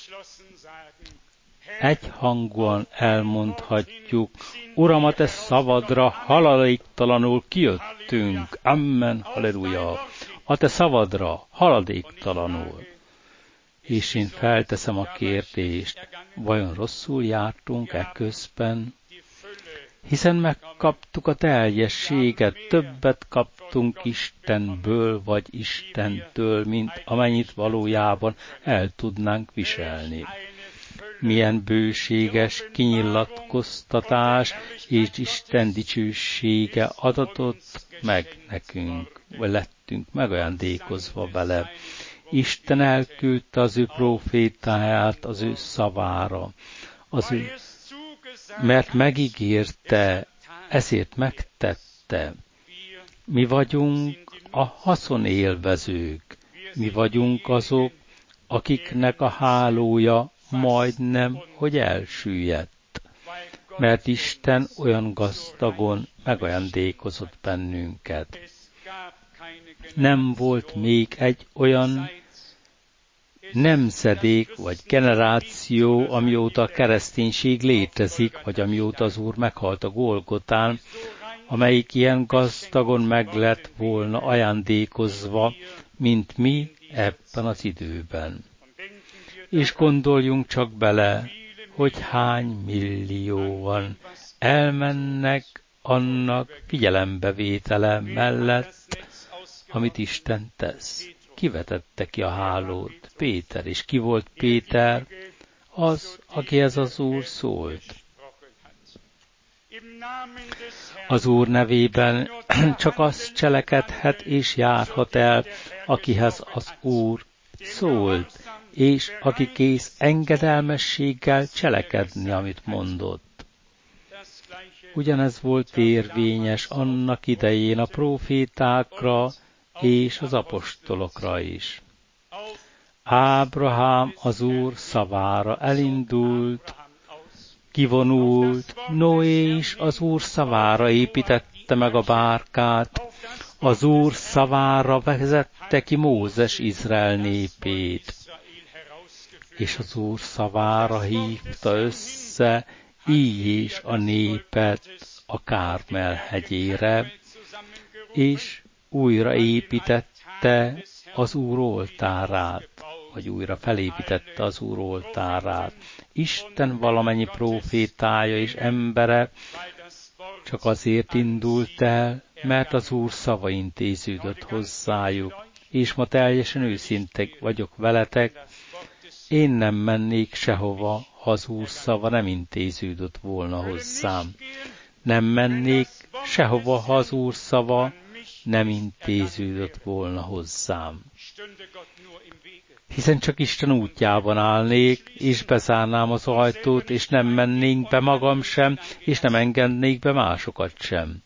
egyhangúan elmondhatjuk, Uram, a te szavadra haladéktalanul kijöttünk. Amen, halleluja. A te szavadra haladéktalanul. És én felteszem a kérdést, vajon rosszul jártunk ekközben? Hiszen megkaptuk a teljességet, többet kaptunk Istenből vagy Istentől, mint amennyit valójában el tudnánk viselni. Milyen bőséges kinyilatkoztatás és Isten dicsősége adatott meg nekünk, vagy lettünk megajándékozva vele. Isten elküldte az ő profétáját az ő szavára, az ő, mert megígérte, ezért megtette. Mi vagyunk a haszonélvezők. Mi vagyunk azok, akiknek a hálója majdnem, hogy elsüllyedt, mert Isten olyan gazdagon megajándékozott bennünket. Nem volt még egy olyan nemzedék vagy generáció, amióta a kereszténység létezik, vagy amióta az Úr meghalt a Golgotán, amelyik ilyen gazdagon meg lett volna ajándékozva, mint mi ebben az időben. És gondoljunk csak bele, hogy hány millióan elmennek annak figyelembevétele mellett, amit Isten tesz. Ki vetette ki a hálót? Péter. És ki volt Péter? Az, akihez az Úr szólt. Az Úr nevében csak az cselekedhet és járhat el, akihez az Úr szólt, és aki kész engedelmességgel cselekedni, amit mondott. Ugyanez volt érvényes annak idején a prófétákra és az apostolokra is. Ábrahám az Úr szavára elindult, kivonult, Noé is az Úr szavára építette meg a bárkát, az Úr szavára vezette ki Mózes Izrael népét, és az Úr szavára hívta össze így is a népet a Kármel hegyére, és újra építette az Úr oltárát, vagy újra felépítette az Úr oltárát. Isten valamennyi prófétája és embere csak azért indult el, mert az Úr szava intéződött hozzájuk, és ma teljesen őszintek vagyok veletek, én nem mennék sehova, ha az Úr szava nem intéződött volna hozzám. Nem mennék sehova, ha az Úr szava nem intéződött volna hozzám. Hiszen csak Isten útjában állnék, és bezárnám az ajtót, és nem mennénk be magam sem, és nem engednék be másokat sem.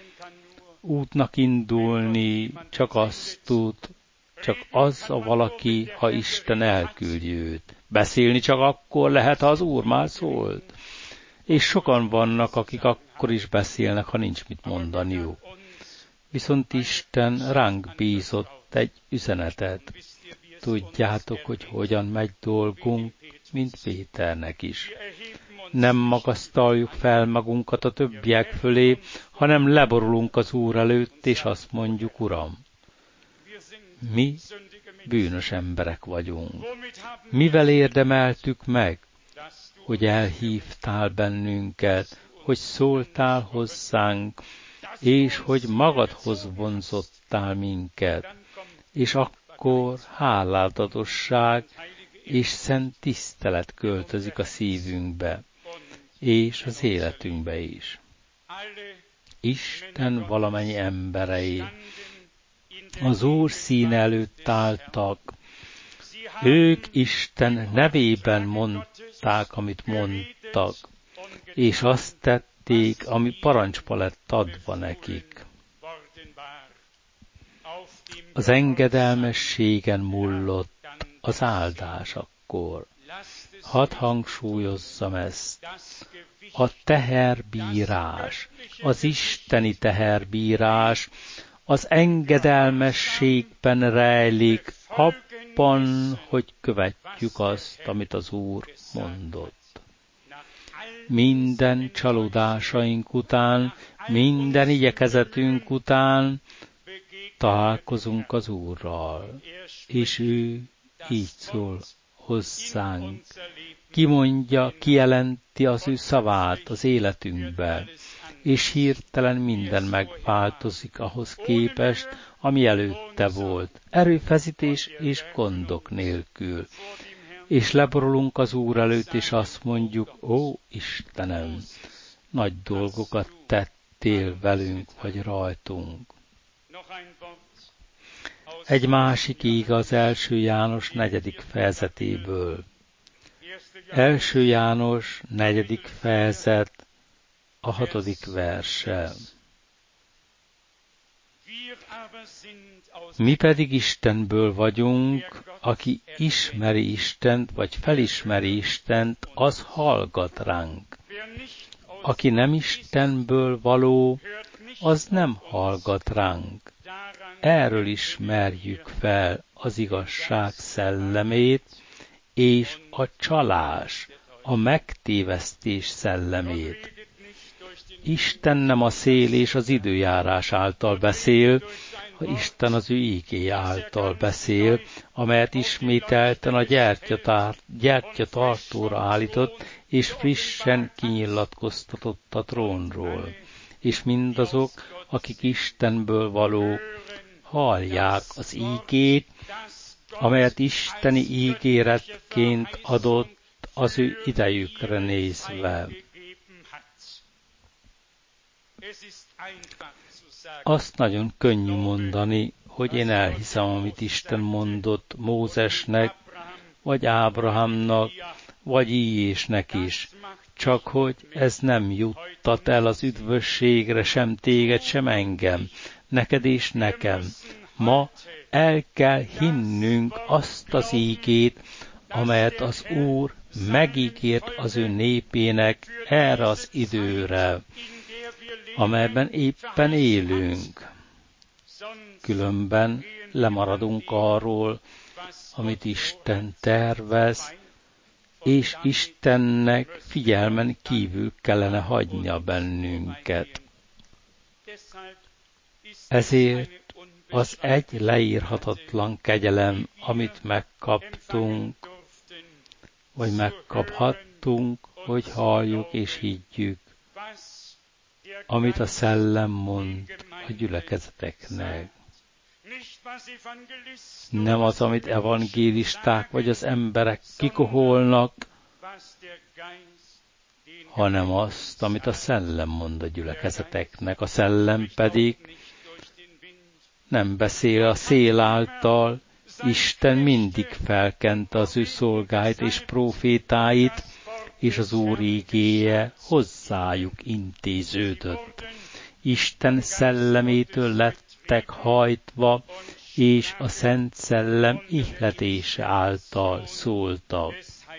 Útnak indulni csak azt tud, csak az a valaki, ha Isten elküldi őt. Beszélni csak akkor lehet, ha az Úr már szólt. És sokan vannak, akik akkor is beszélnek, ha nincs mit mondaniuk. Viszont Isten ránk bízott egy üzenetet. Tudjátok, hogy hogyan megy dolgunk, mint Péternek is. Nem magasztaljuk fel magunkat a többiek fölé, hanem leborulunk az Úr előtt, és azt mondjuk, Uram, mi bűnös emberek vagyunk. Mivel érdemeltük meg, hogy elhívtál bennünket, hogy szóltál hozzánk, és hogy magadhoz vonzottál minket, és akkor hálálatosság és szent tisztelet költözik a szívünkbe, és az életünkbe is. Isten valamennyi emberei az Úr színe előtt álltak, ők Isten nevében mondták, amit mondtak, és azt tették, ami parancsba lett adva nekik. Az engedelmességen mullott az áldás akkor. Hadd hangsúlyozzam ezt. A teherbírás, az isteni teherbírás az engedelmességben rejlik, abban, hogy követjük azt, amit az Úr mondott. Minden csalódásaink után, minden igyekezetünk után találkozunk az Úrral, és ő így szól hozzánk. Kimondja, kijelenti az ő szavát az életünkbe, és hirtelen minden megváltozik ahhoz képest, ami előtte volt, erőfeszítés és gondok nélkül. És leborulunk az Úr előtt, és azt mondjuk, ó Istenem, nagy dolgokat tettél velünk, vagy rajtunk. Egy másik íg az első János negyedik fejezetéből. első János negyedik fejezet, a hatodik verse. Mi pedig Istenből vagyunk, aki ismeri Istent, vagy felismeri Istent, az hallgat ránk. Aki nem Istenből való, az nem hallgat ránk. Erről ismerjük fel az igazság szellemét, és a csalás, a megtévesztés szellemét. Isten nem a szél és az időjárás által beszél, ha Isten az ő ígéje által beszél, amelyet ismételten a gyertyatartóra állított, és frissen kinyilatkoztatott a trónról. És mindazok, akik Istenből valók, hallják az ígét, amelyet isteni ígéretként adott az ő idejükre nézve. Azt nagyon könnyű mondani, hogy én elhiszem, amit Isten mondott Mózesnek, vagy Ábrahámnak, vagy Íjésnek is. Csak hogy ez nem juttat el az üdvösségre sem téged, sem engem, neked és nekem. Ma el kell hinnünk azt az ígét, amelyet az Úr megígért az ő népének erre az időre, amelyben éppen élünk. Különben lemaradunk arról, amit Isten tervez, és Istennek figyelmen kívül kellene hagynia bennünket. Ezért az egy leírhatatlan kegyelem, amit megkaptunk, vagy megkaphattunk, hogy halljuk és higgyük, amit a Szellem mond a gyülekezeteknek. Nem az, amit evangélisták vagy az emberek kikoholnak, hanem azt, amit a Szellem mond a gyülekezeteknek. A Szellem pedig nem beszél a szél által, Isten mindig felkente az ő szolgáit és prófétáit, és az Úr ígéje hozzájuk intéződött. Isten szellemétől lettek hajtva, és a Szent Szellem ihletése által szóltak.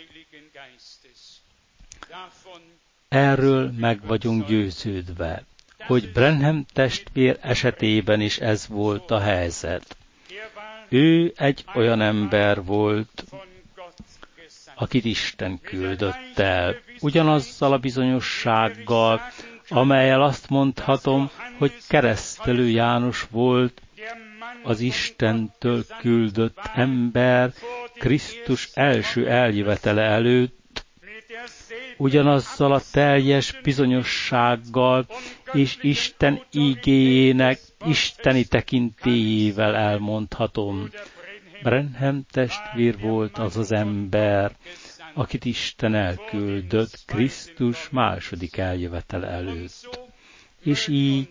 Erről meg vagyunk győződve, hogy Branham testvér esetében is ez volt a helyzet. Ő egy olyan ember volt, akit Isten küldött el, ugyanazzal a bizonyossággal, amellyel azt mondhatom, hogy Keresztelő János volt az Istentől küldött ember Krisztus első eljövetele előtt, ugyanazzal a teljes bizonyossággal és Isten ígéjének isteni tekintélyével elmondhatom. Branham testvér volt az az ember, akit Isten elküldött Krisztus második eljövetele előtt. És így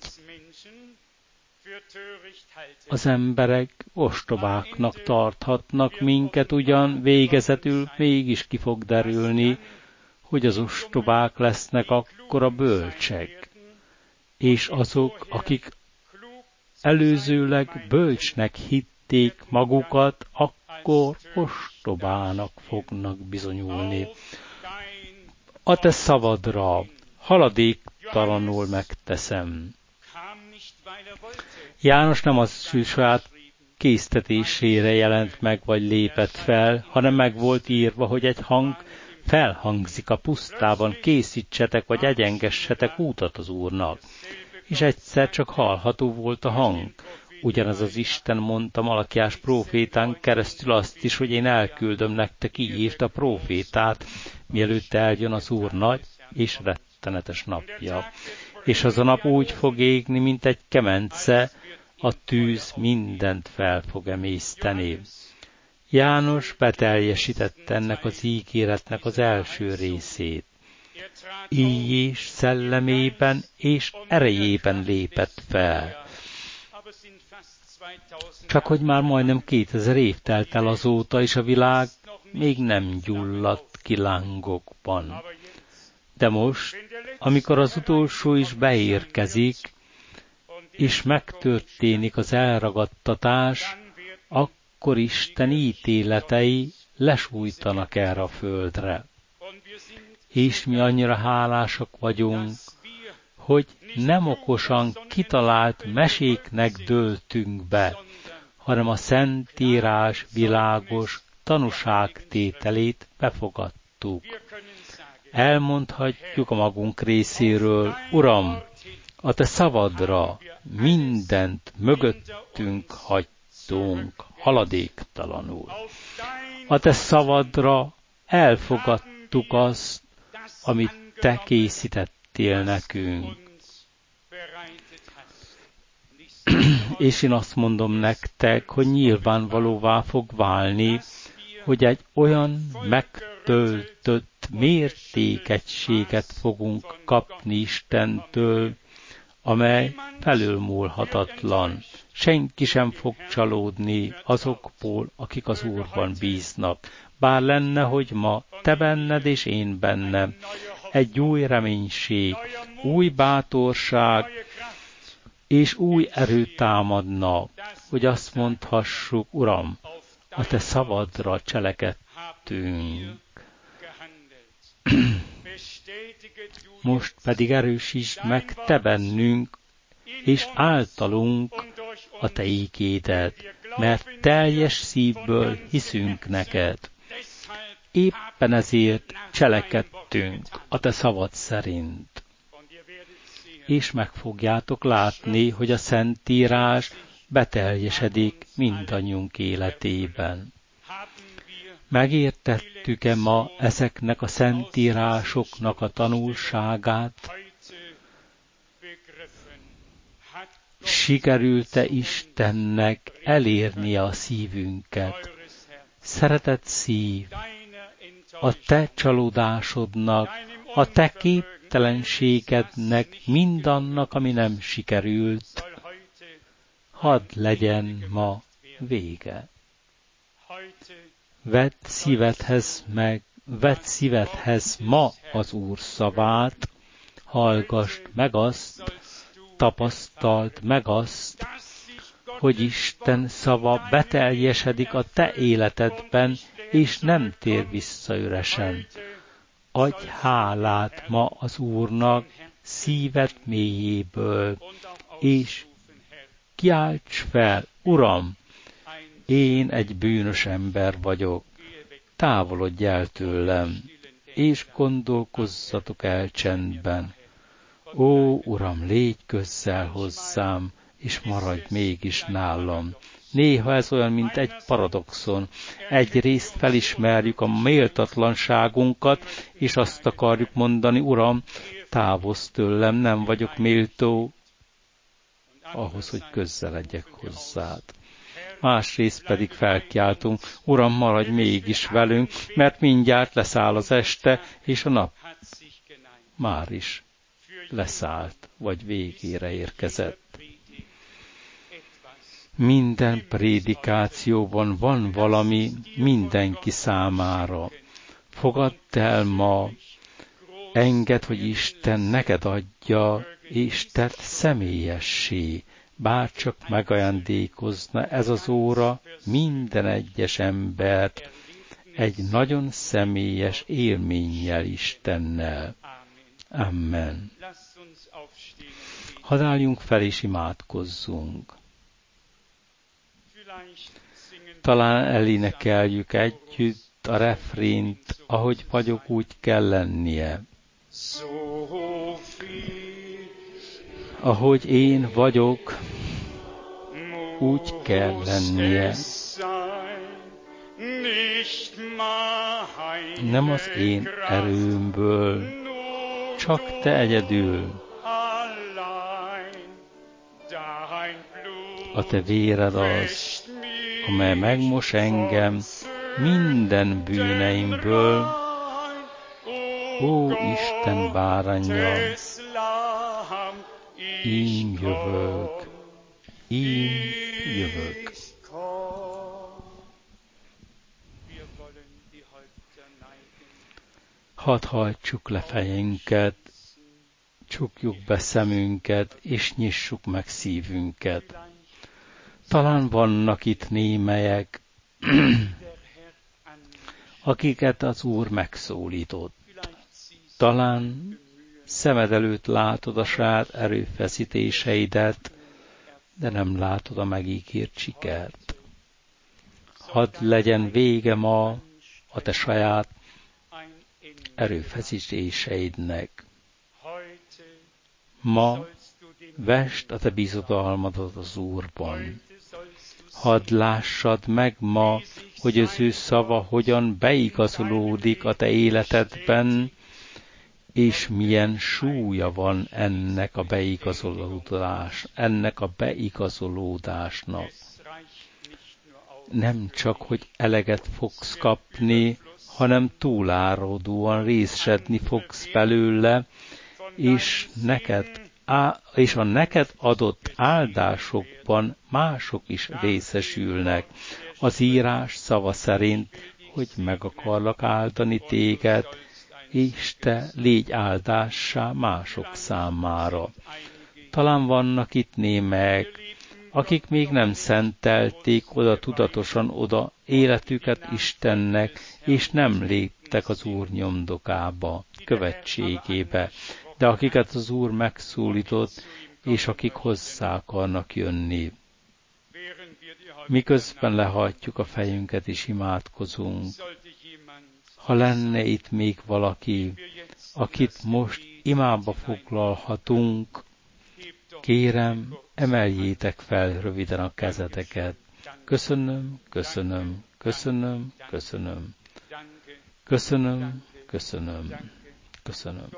az emberek ostobáknak tarthatnak minket, ugyan végezetül mégis ki fog derülni, hogy az ostobák lesznek akkor a bölcsek, és azok, akik előzőleg bölcsnek hitték magukat, akkor ostobának fognak bizonyulni. A te szavadra haladéktalanul megteszem. János nem az ő saját késztetésére jelent meg, vagy lépett fel, hanem meg volt írva, hogy egy hang felhangzik a pusztában, készítsetek, vagy egyengessetek útat az Úrnak. És egyszer csak hallható volt a hang. Ugyanaz az Isten mondta Malakiás prófétán keresztül azt is, hogy én elküldöm nektek Íjést a prófétát, mielőtt eljön az Úr nagy és rettenetes napja. És az a nap úgy fog égni, mint egy kemence, a tűz mindent fel fog emészteni. János beteljesítette ennek az ígéretnek az első részét. Íjés szellemében és erejében lépett fel. Csak hogy már majdnem kétezer év telt el azóta, és a világ még nem gyulladt ki lángokban. De most, amikor az utolsó is beérkezik, és megtörténik az elragadtatás, akkor Isten ítéletei lesújtanak erre a földre. És mi annyira hálásak vagyunk, hogy nem okosan kitalált meséknek dőltünk be, hanem a Szentírás világos tanúságtételét befogadtuk. Elmondhatjuk a magunk részéről, Uram, a Te szavadra mindent mögöttünk hagytunk haladéktalanul. A Te szavadra elfogadtuk azt, amit Te készítettél nekünk. És én azt mondom nektek, hogy nyilvánvalóvá fog válni, hogy egy olyan megtöltött mértékegységet fogunk kapni Istentől, amely felülmúlhatatlan. Senki sem fog csalódni azokból, akik az Úrban bíznak. Bár lenne, hogy ma te benned és én bennem egy új reménység, új bátorság és új erő támadna, hogy azt mondhassuk, Uram, a Te szavadra cselekedtünk. Most pedig erősítsd meg Te bennünk, és általunk a Te ígédet, mert teljes szívből hiszünk neked. Éppen ezért cselekedtünk a Te szavad szerint. És meg fogjátok látni, hogy a Szentírás beteljesedik mindannyiunk életében. Megértettük-e ma ezeknek a szentírásoknak a tanulságát? Sikerült-e Istennek elérnie a szívünket? Szeretett szív, a te csalódásodnak, a te képtelenségednek, mindannak, ami nem sikerült, hadd legyen ma vége. Vedd szívedhez meg, vedd szívedhez ma az Úr szavát, hallgassd meg azt, tapasztald meg azt, hogy Isten szava beteljesedik a te életedben, és nem tér vissza üresen. Adj hálát ma az Úrnak szíved mélyéből, és kiálts fel, Uram, én egy bűnös ember vagyok, távolodj el tőlem, és gondolkozzatok el csendben. Ó, Uram, légy közel hozzám, és maradj mégis nálam. Néha ez olyan, mint egy paradoxon. Egyrészt felismerjük a méltatlanságunkat, és azt akarjuk mondani, Uram, távozz tőlem, nem vagyok méltó ahhoz, hogy közeledjek hozzád. Másrészt pedig felkiáltunk, Uram, maradj mégis velünk, mert mindjárt leszáll az este, és a nap már is leszállt, vagy végére érkezett. Minden prédikációban van valami mindenki számára. Fogadd el ma, engedd, hogy Isten neked adja, és tedd személyessé, bárcsak megajándékozna ez az óra minden egyes embert egy nagyon személyes élménnyel Istennel. Amen. Hadd álljunk fel és imádkozzunk. Talán elénekeljük együtt a refrént, ahogy vagyok, úgy kell lennie. Ahogy én vagyok, úgy kell lennie. Nem az én erőmből, csak te egyedül. A te véred az, amely megmos engem minden bűneimből. Ó, Isten báranya, én jövök, én jövök. Hadd hajtsuk le fejünket, Csukjuk be szemünket, és nyissuk meg szívünket. Talán vannak itt némelyek, akiket az Úr megszólított. Talán szemed előtt látod a saját erőfeszítéseidet, de nem látod a megígért sikert. Hadd legyen vége ma a te saját erőfeszítéseidnek. Ma vesd a te bizodalmadat az Úrban. Hadd lássad meg ma, hogy az ő szava hogyan beigazolódik a te életedben, és milyen súlya van ennek a beigazolódás, ennek a beigazolódásnak. Nem csak, hogy eleget fogsz kapni, hanem túláradóan részsedni fogsz belőle, és neked Á, és a neked adott áldásokban mások is részesülnek. Az írás szava szerint, hogy meg akarlak áldani téged, és te légy áldássá mások számára. Talán vannak itt némelyek, akik még nem szentelték oda tudatosan oda életüket Istennek, és nem léptek az Úr nyomdokába, követségébe, de akiket az Úr megszólított, és akik hozzá akarnak jönni. Miközben lehajtjuk a fejünket és imádkozunk, ha lenne itt még valaki, akit most imába foglalhatunk, kérem, emeljétek fel röviden a kezeteket. Köszönöm, köszönöm, köszönöm, köszönöm. Köszönöm, köszönöm, köszönöm.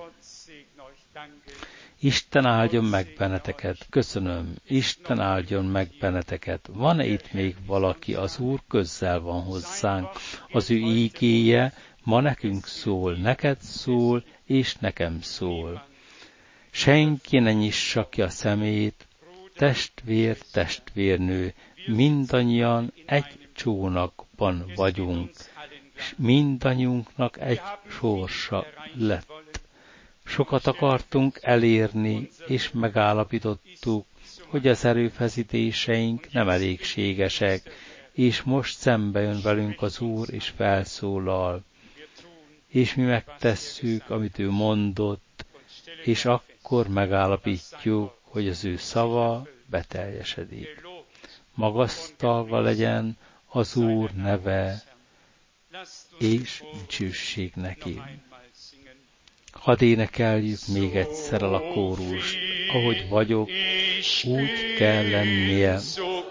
Isten áldjon meg benneteket, köszönöm, Isten áldjon meg benneteket. Van-e itt még valaki, az Úr közel van hozzánk, az ő ígéje ma nekünk szól, neked szól, és nekem szól. Senki ne nyissa ki a szemét, testvér, testvérnő, mindannyian egy csónakban vagyunk, és mindannyiunknak egy sorsa lett. Sokat akartunk elérni, és megállapítottuk, hogy az erőfeszítéseink nem elégségesek, és most szembe jön velünk az Úr, és felszólal. És mi megtesszük, amit ő mondott, és akkor megállapítjuk, hogy az ő szava beteljesedik. Magasztalva legyen az Úr neve, és dicsőség neki. Hadd énekeljük még egyszer el a kórust, ahogy vagyok, úgy kell lennie.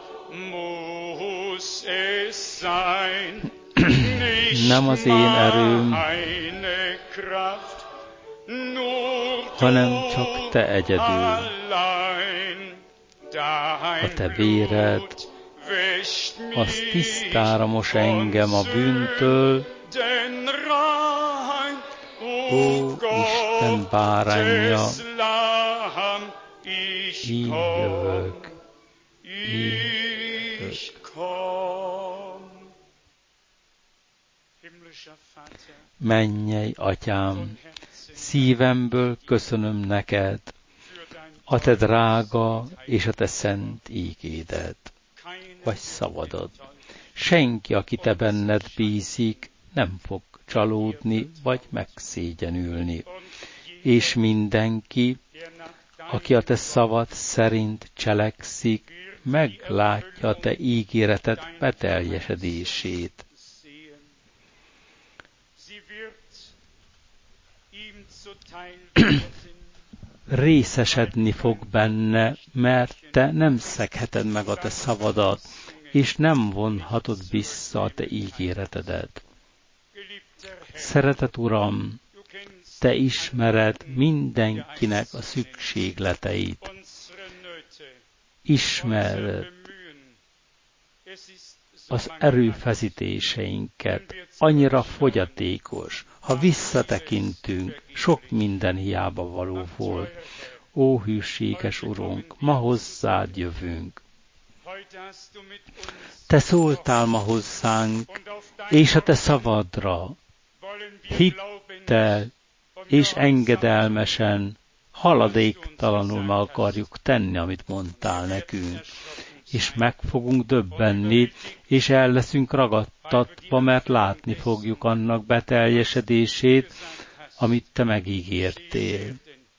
Nem az én erőm, hanem csak te egyedül. A te véred, az tisztára mos engem a bűntől. Ó, Isten bárányja, így jövök, így jövök. Mennyei Atyám, szívemből köszönöm neked a te drága és a te szent ígédet, vagy szavadat. Senki, aki te benned bízik, nem fog csalódni, vagy megszégyenülni. És mindenki, aki a te szavad szerint cselekszik, meglátja a te ígéreted beteljesedését. Részesedni fog benne, mert te nem szegheted meg a te szavadat, és nem vonhatod vissza a te ígéretedet. Szeretett Uram, te ismered mindenkinek a szükségleteit. Ismered az erőfeszítéseinket, annyira fogyatékos. Ha visszatekintünk, sok minden hiába való volt. Ó, hűséges Urunk, ma hozzád jövünk. Te szóltál ma hozzánk, és a te szavadra hittel és engedelmesen haladéktalanul meg akarjuk tenni, amit mondtál nekünk. És meg fogunk döbbenni, és el leszünk ragadtatva, mert látni fogjuk annak beteljesedését, amit te megígértél.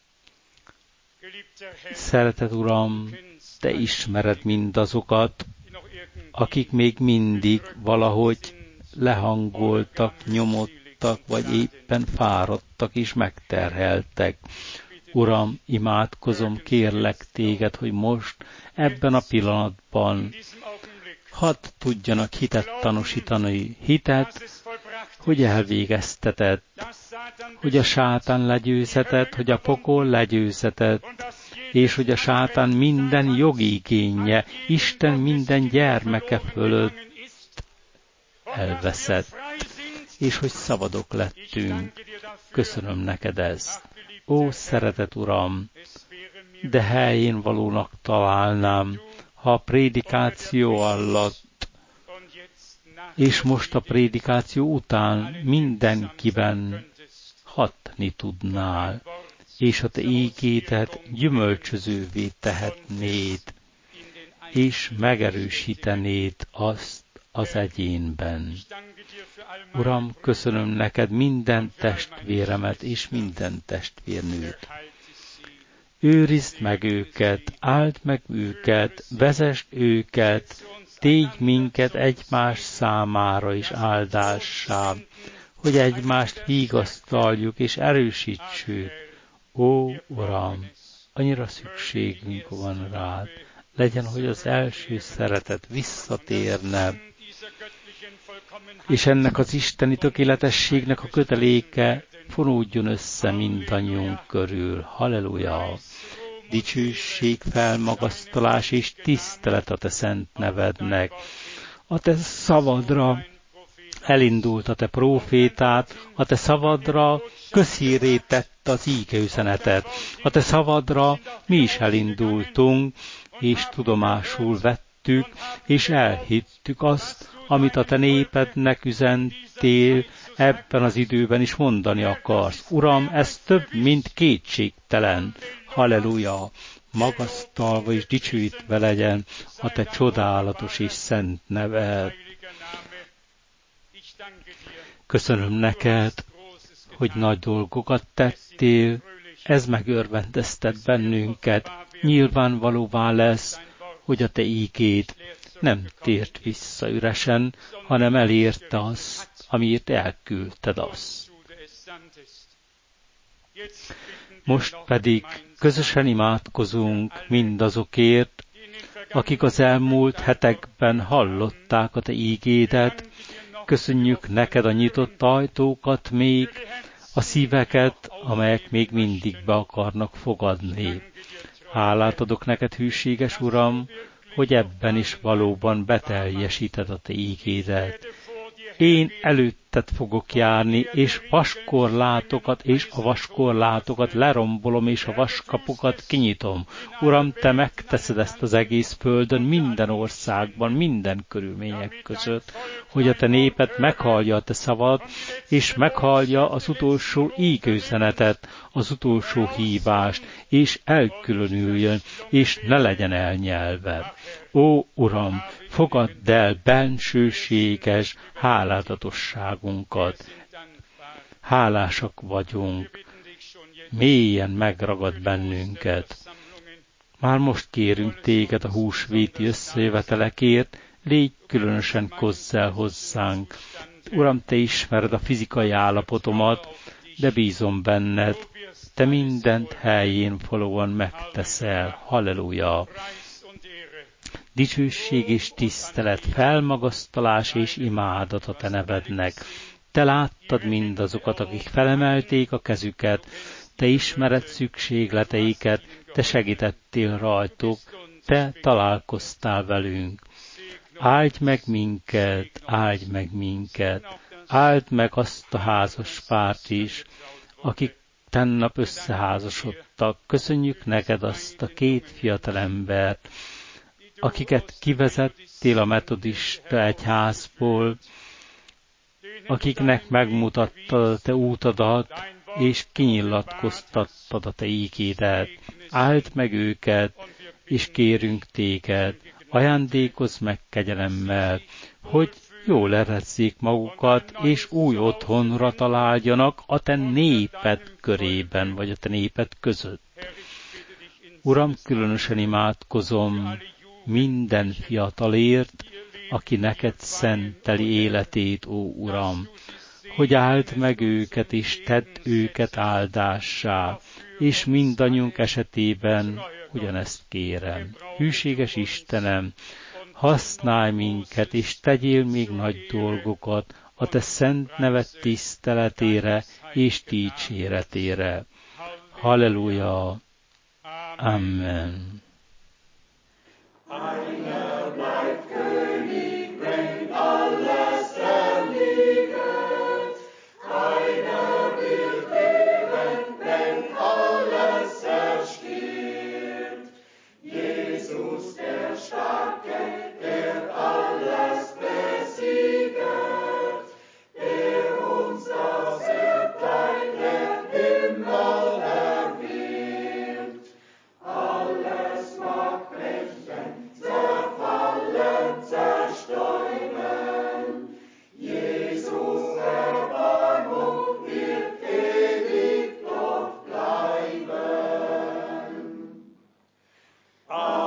Szeretett Uram, te ismered mindazokat, akik még mindig valahogy lehangoltak, nyomottak, vagy éppen fáradtak és megterheltek. Uram, imádkozom, kérlek téged, hogy most, ebben a pillanatban hadd tudjanak hitet tanúsítani, hitet, hogy elvégezteted, hogy a sátán legyőzhetett, hogy a pokol legyőzhetett, és hogy a sátán minden jogigénye, Isten minden gyermeke fölött elveszett, és hogy szabadok lettünk. Köszönöm neked ezt. Ó, szeretet Uram, de helyén valónak találnám, ha a prédikáció alatt, és most a prédikáció után mindenkiben hatni tudnál, és a te ígédet gyümölcsözővé tehetnéd, és megerősítenéd azt az egyénben. Uram, köszönöm neked minden testvéremet és minden testvérnőt. Őrizd meg őket, áld meg őket, vezesd őket, tégy minket egymás számára is áldássá, hogy egymást vigasztaljuk és erősítsük. Ó, Uram, annyira szükségünk van rád, legyen, hogy az első szeretet visszatérne, és ennek az isteni tökéletességnek a köteléke fonódjon össze mindannyiunk körül. Halleluja! Dicsőség, felmagasztalás és tisztelet a te szent nevednek. A te szavadra elindult a te prófétát, a te szavadra közhírré tett az ígeüzenetet. A te szavadra mi is elindultunk, és tudomásul vettük, és elhittük azt, amit a te népednek üzentél, ebben az időben is mondani akarsz. Uram, ez több, mint kétségtelen. Halleluja! Magasztalva és dicsőítve legyen a te csodálatos és szent neved. Köszönöm neked, hogy nagy dolgokat tettél, ez megörvendeztet bennünket. Nyilvánvalóvá lesz, hogy a te ígéd nem tért vissza üresen, hanem elérte azt, amiért elküldted azt. Most pedig közösen imádkozunk mindazokért, akik az elmúlt hetekben hallották a te ígédet. Köszönjük neked a nyitott ajtókat még, a szíveket, amelyek még mindig be akarnak fogadni. Hálát adok neked, hűséges Uram, hogy ebben is valóban beteljesíted a te ígédet. Én előtted fogok járni, és vaskorlátokat és a vaskorlátokat lerombolom, és a vaskapukat kinyitom. Uram, te megteszed ezt az egész földön, minden országban, minden körülmények között, hogy a te néped meghallja a te szavad, és meghallja az utolsó ígőzenetet, az utolsó hívást, és elkülönüljön, és ne legyen elnyelve. Ó, Uram, fogadd el bensőséges hálálatosságunkat. Hálásak vagyunk, mélyen megragad bennünket. Már most kérünk téged a húsvéti összejövetelekért, légy különösen közel hozzánk. Uram, te ismered a fizikai állapotomat, de bízom benned, te mindent helyén valóan megteszel. Halleluja! Dicsőség és tisztelet, felmagasztalás és imádat a te nevednek. Te láttad mindazokat, akik felemelték a kezüket, te ismered szükségleteiket, te segítettél rajtuk, te találkoztál velünk. Áldj meg minket, áldj meg minket, áld meg azt a házas párt is, akik tennap összeházasodtak. Köszönjük neked azt a két fiatalembert, akiket kivezettél a metodista egyházból, akiknek megmutattad a te útadat, és kinyilatkoztattad a te ígédet. Áld meg őket, és kérünk téged, ajándékozz meg kegyelemmel, hogy jól erezzék magukat, és új otthonra találjanak a te néped körében, vagy a te néped között. Uram, különösen imádkozom minden fiatalért, aki neked szenteli életét, ó Uram, hogy áld meg őket, és tedd őket áldássá, és mindannyiunk esetében ugyanezt kérem. Hűséges Istenem, használj minket, és tegyél még nagy dolgokat a te szent neved tiszteletére és dicséretére. Halleluja! Amen. Einer bleibt König, wenn alles erliegt. Einer wird leben, wenn alles erstirbt. Jesus der Starke, der alles besieget, der uns das Erdteil Himmel erwirbt. Alles mag brechen, zerfallen, zerstäuben. Jesus Erbarmung wird ewig dort bleiben.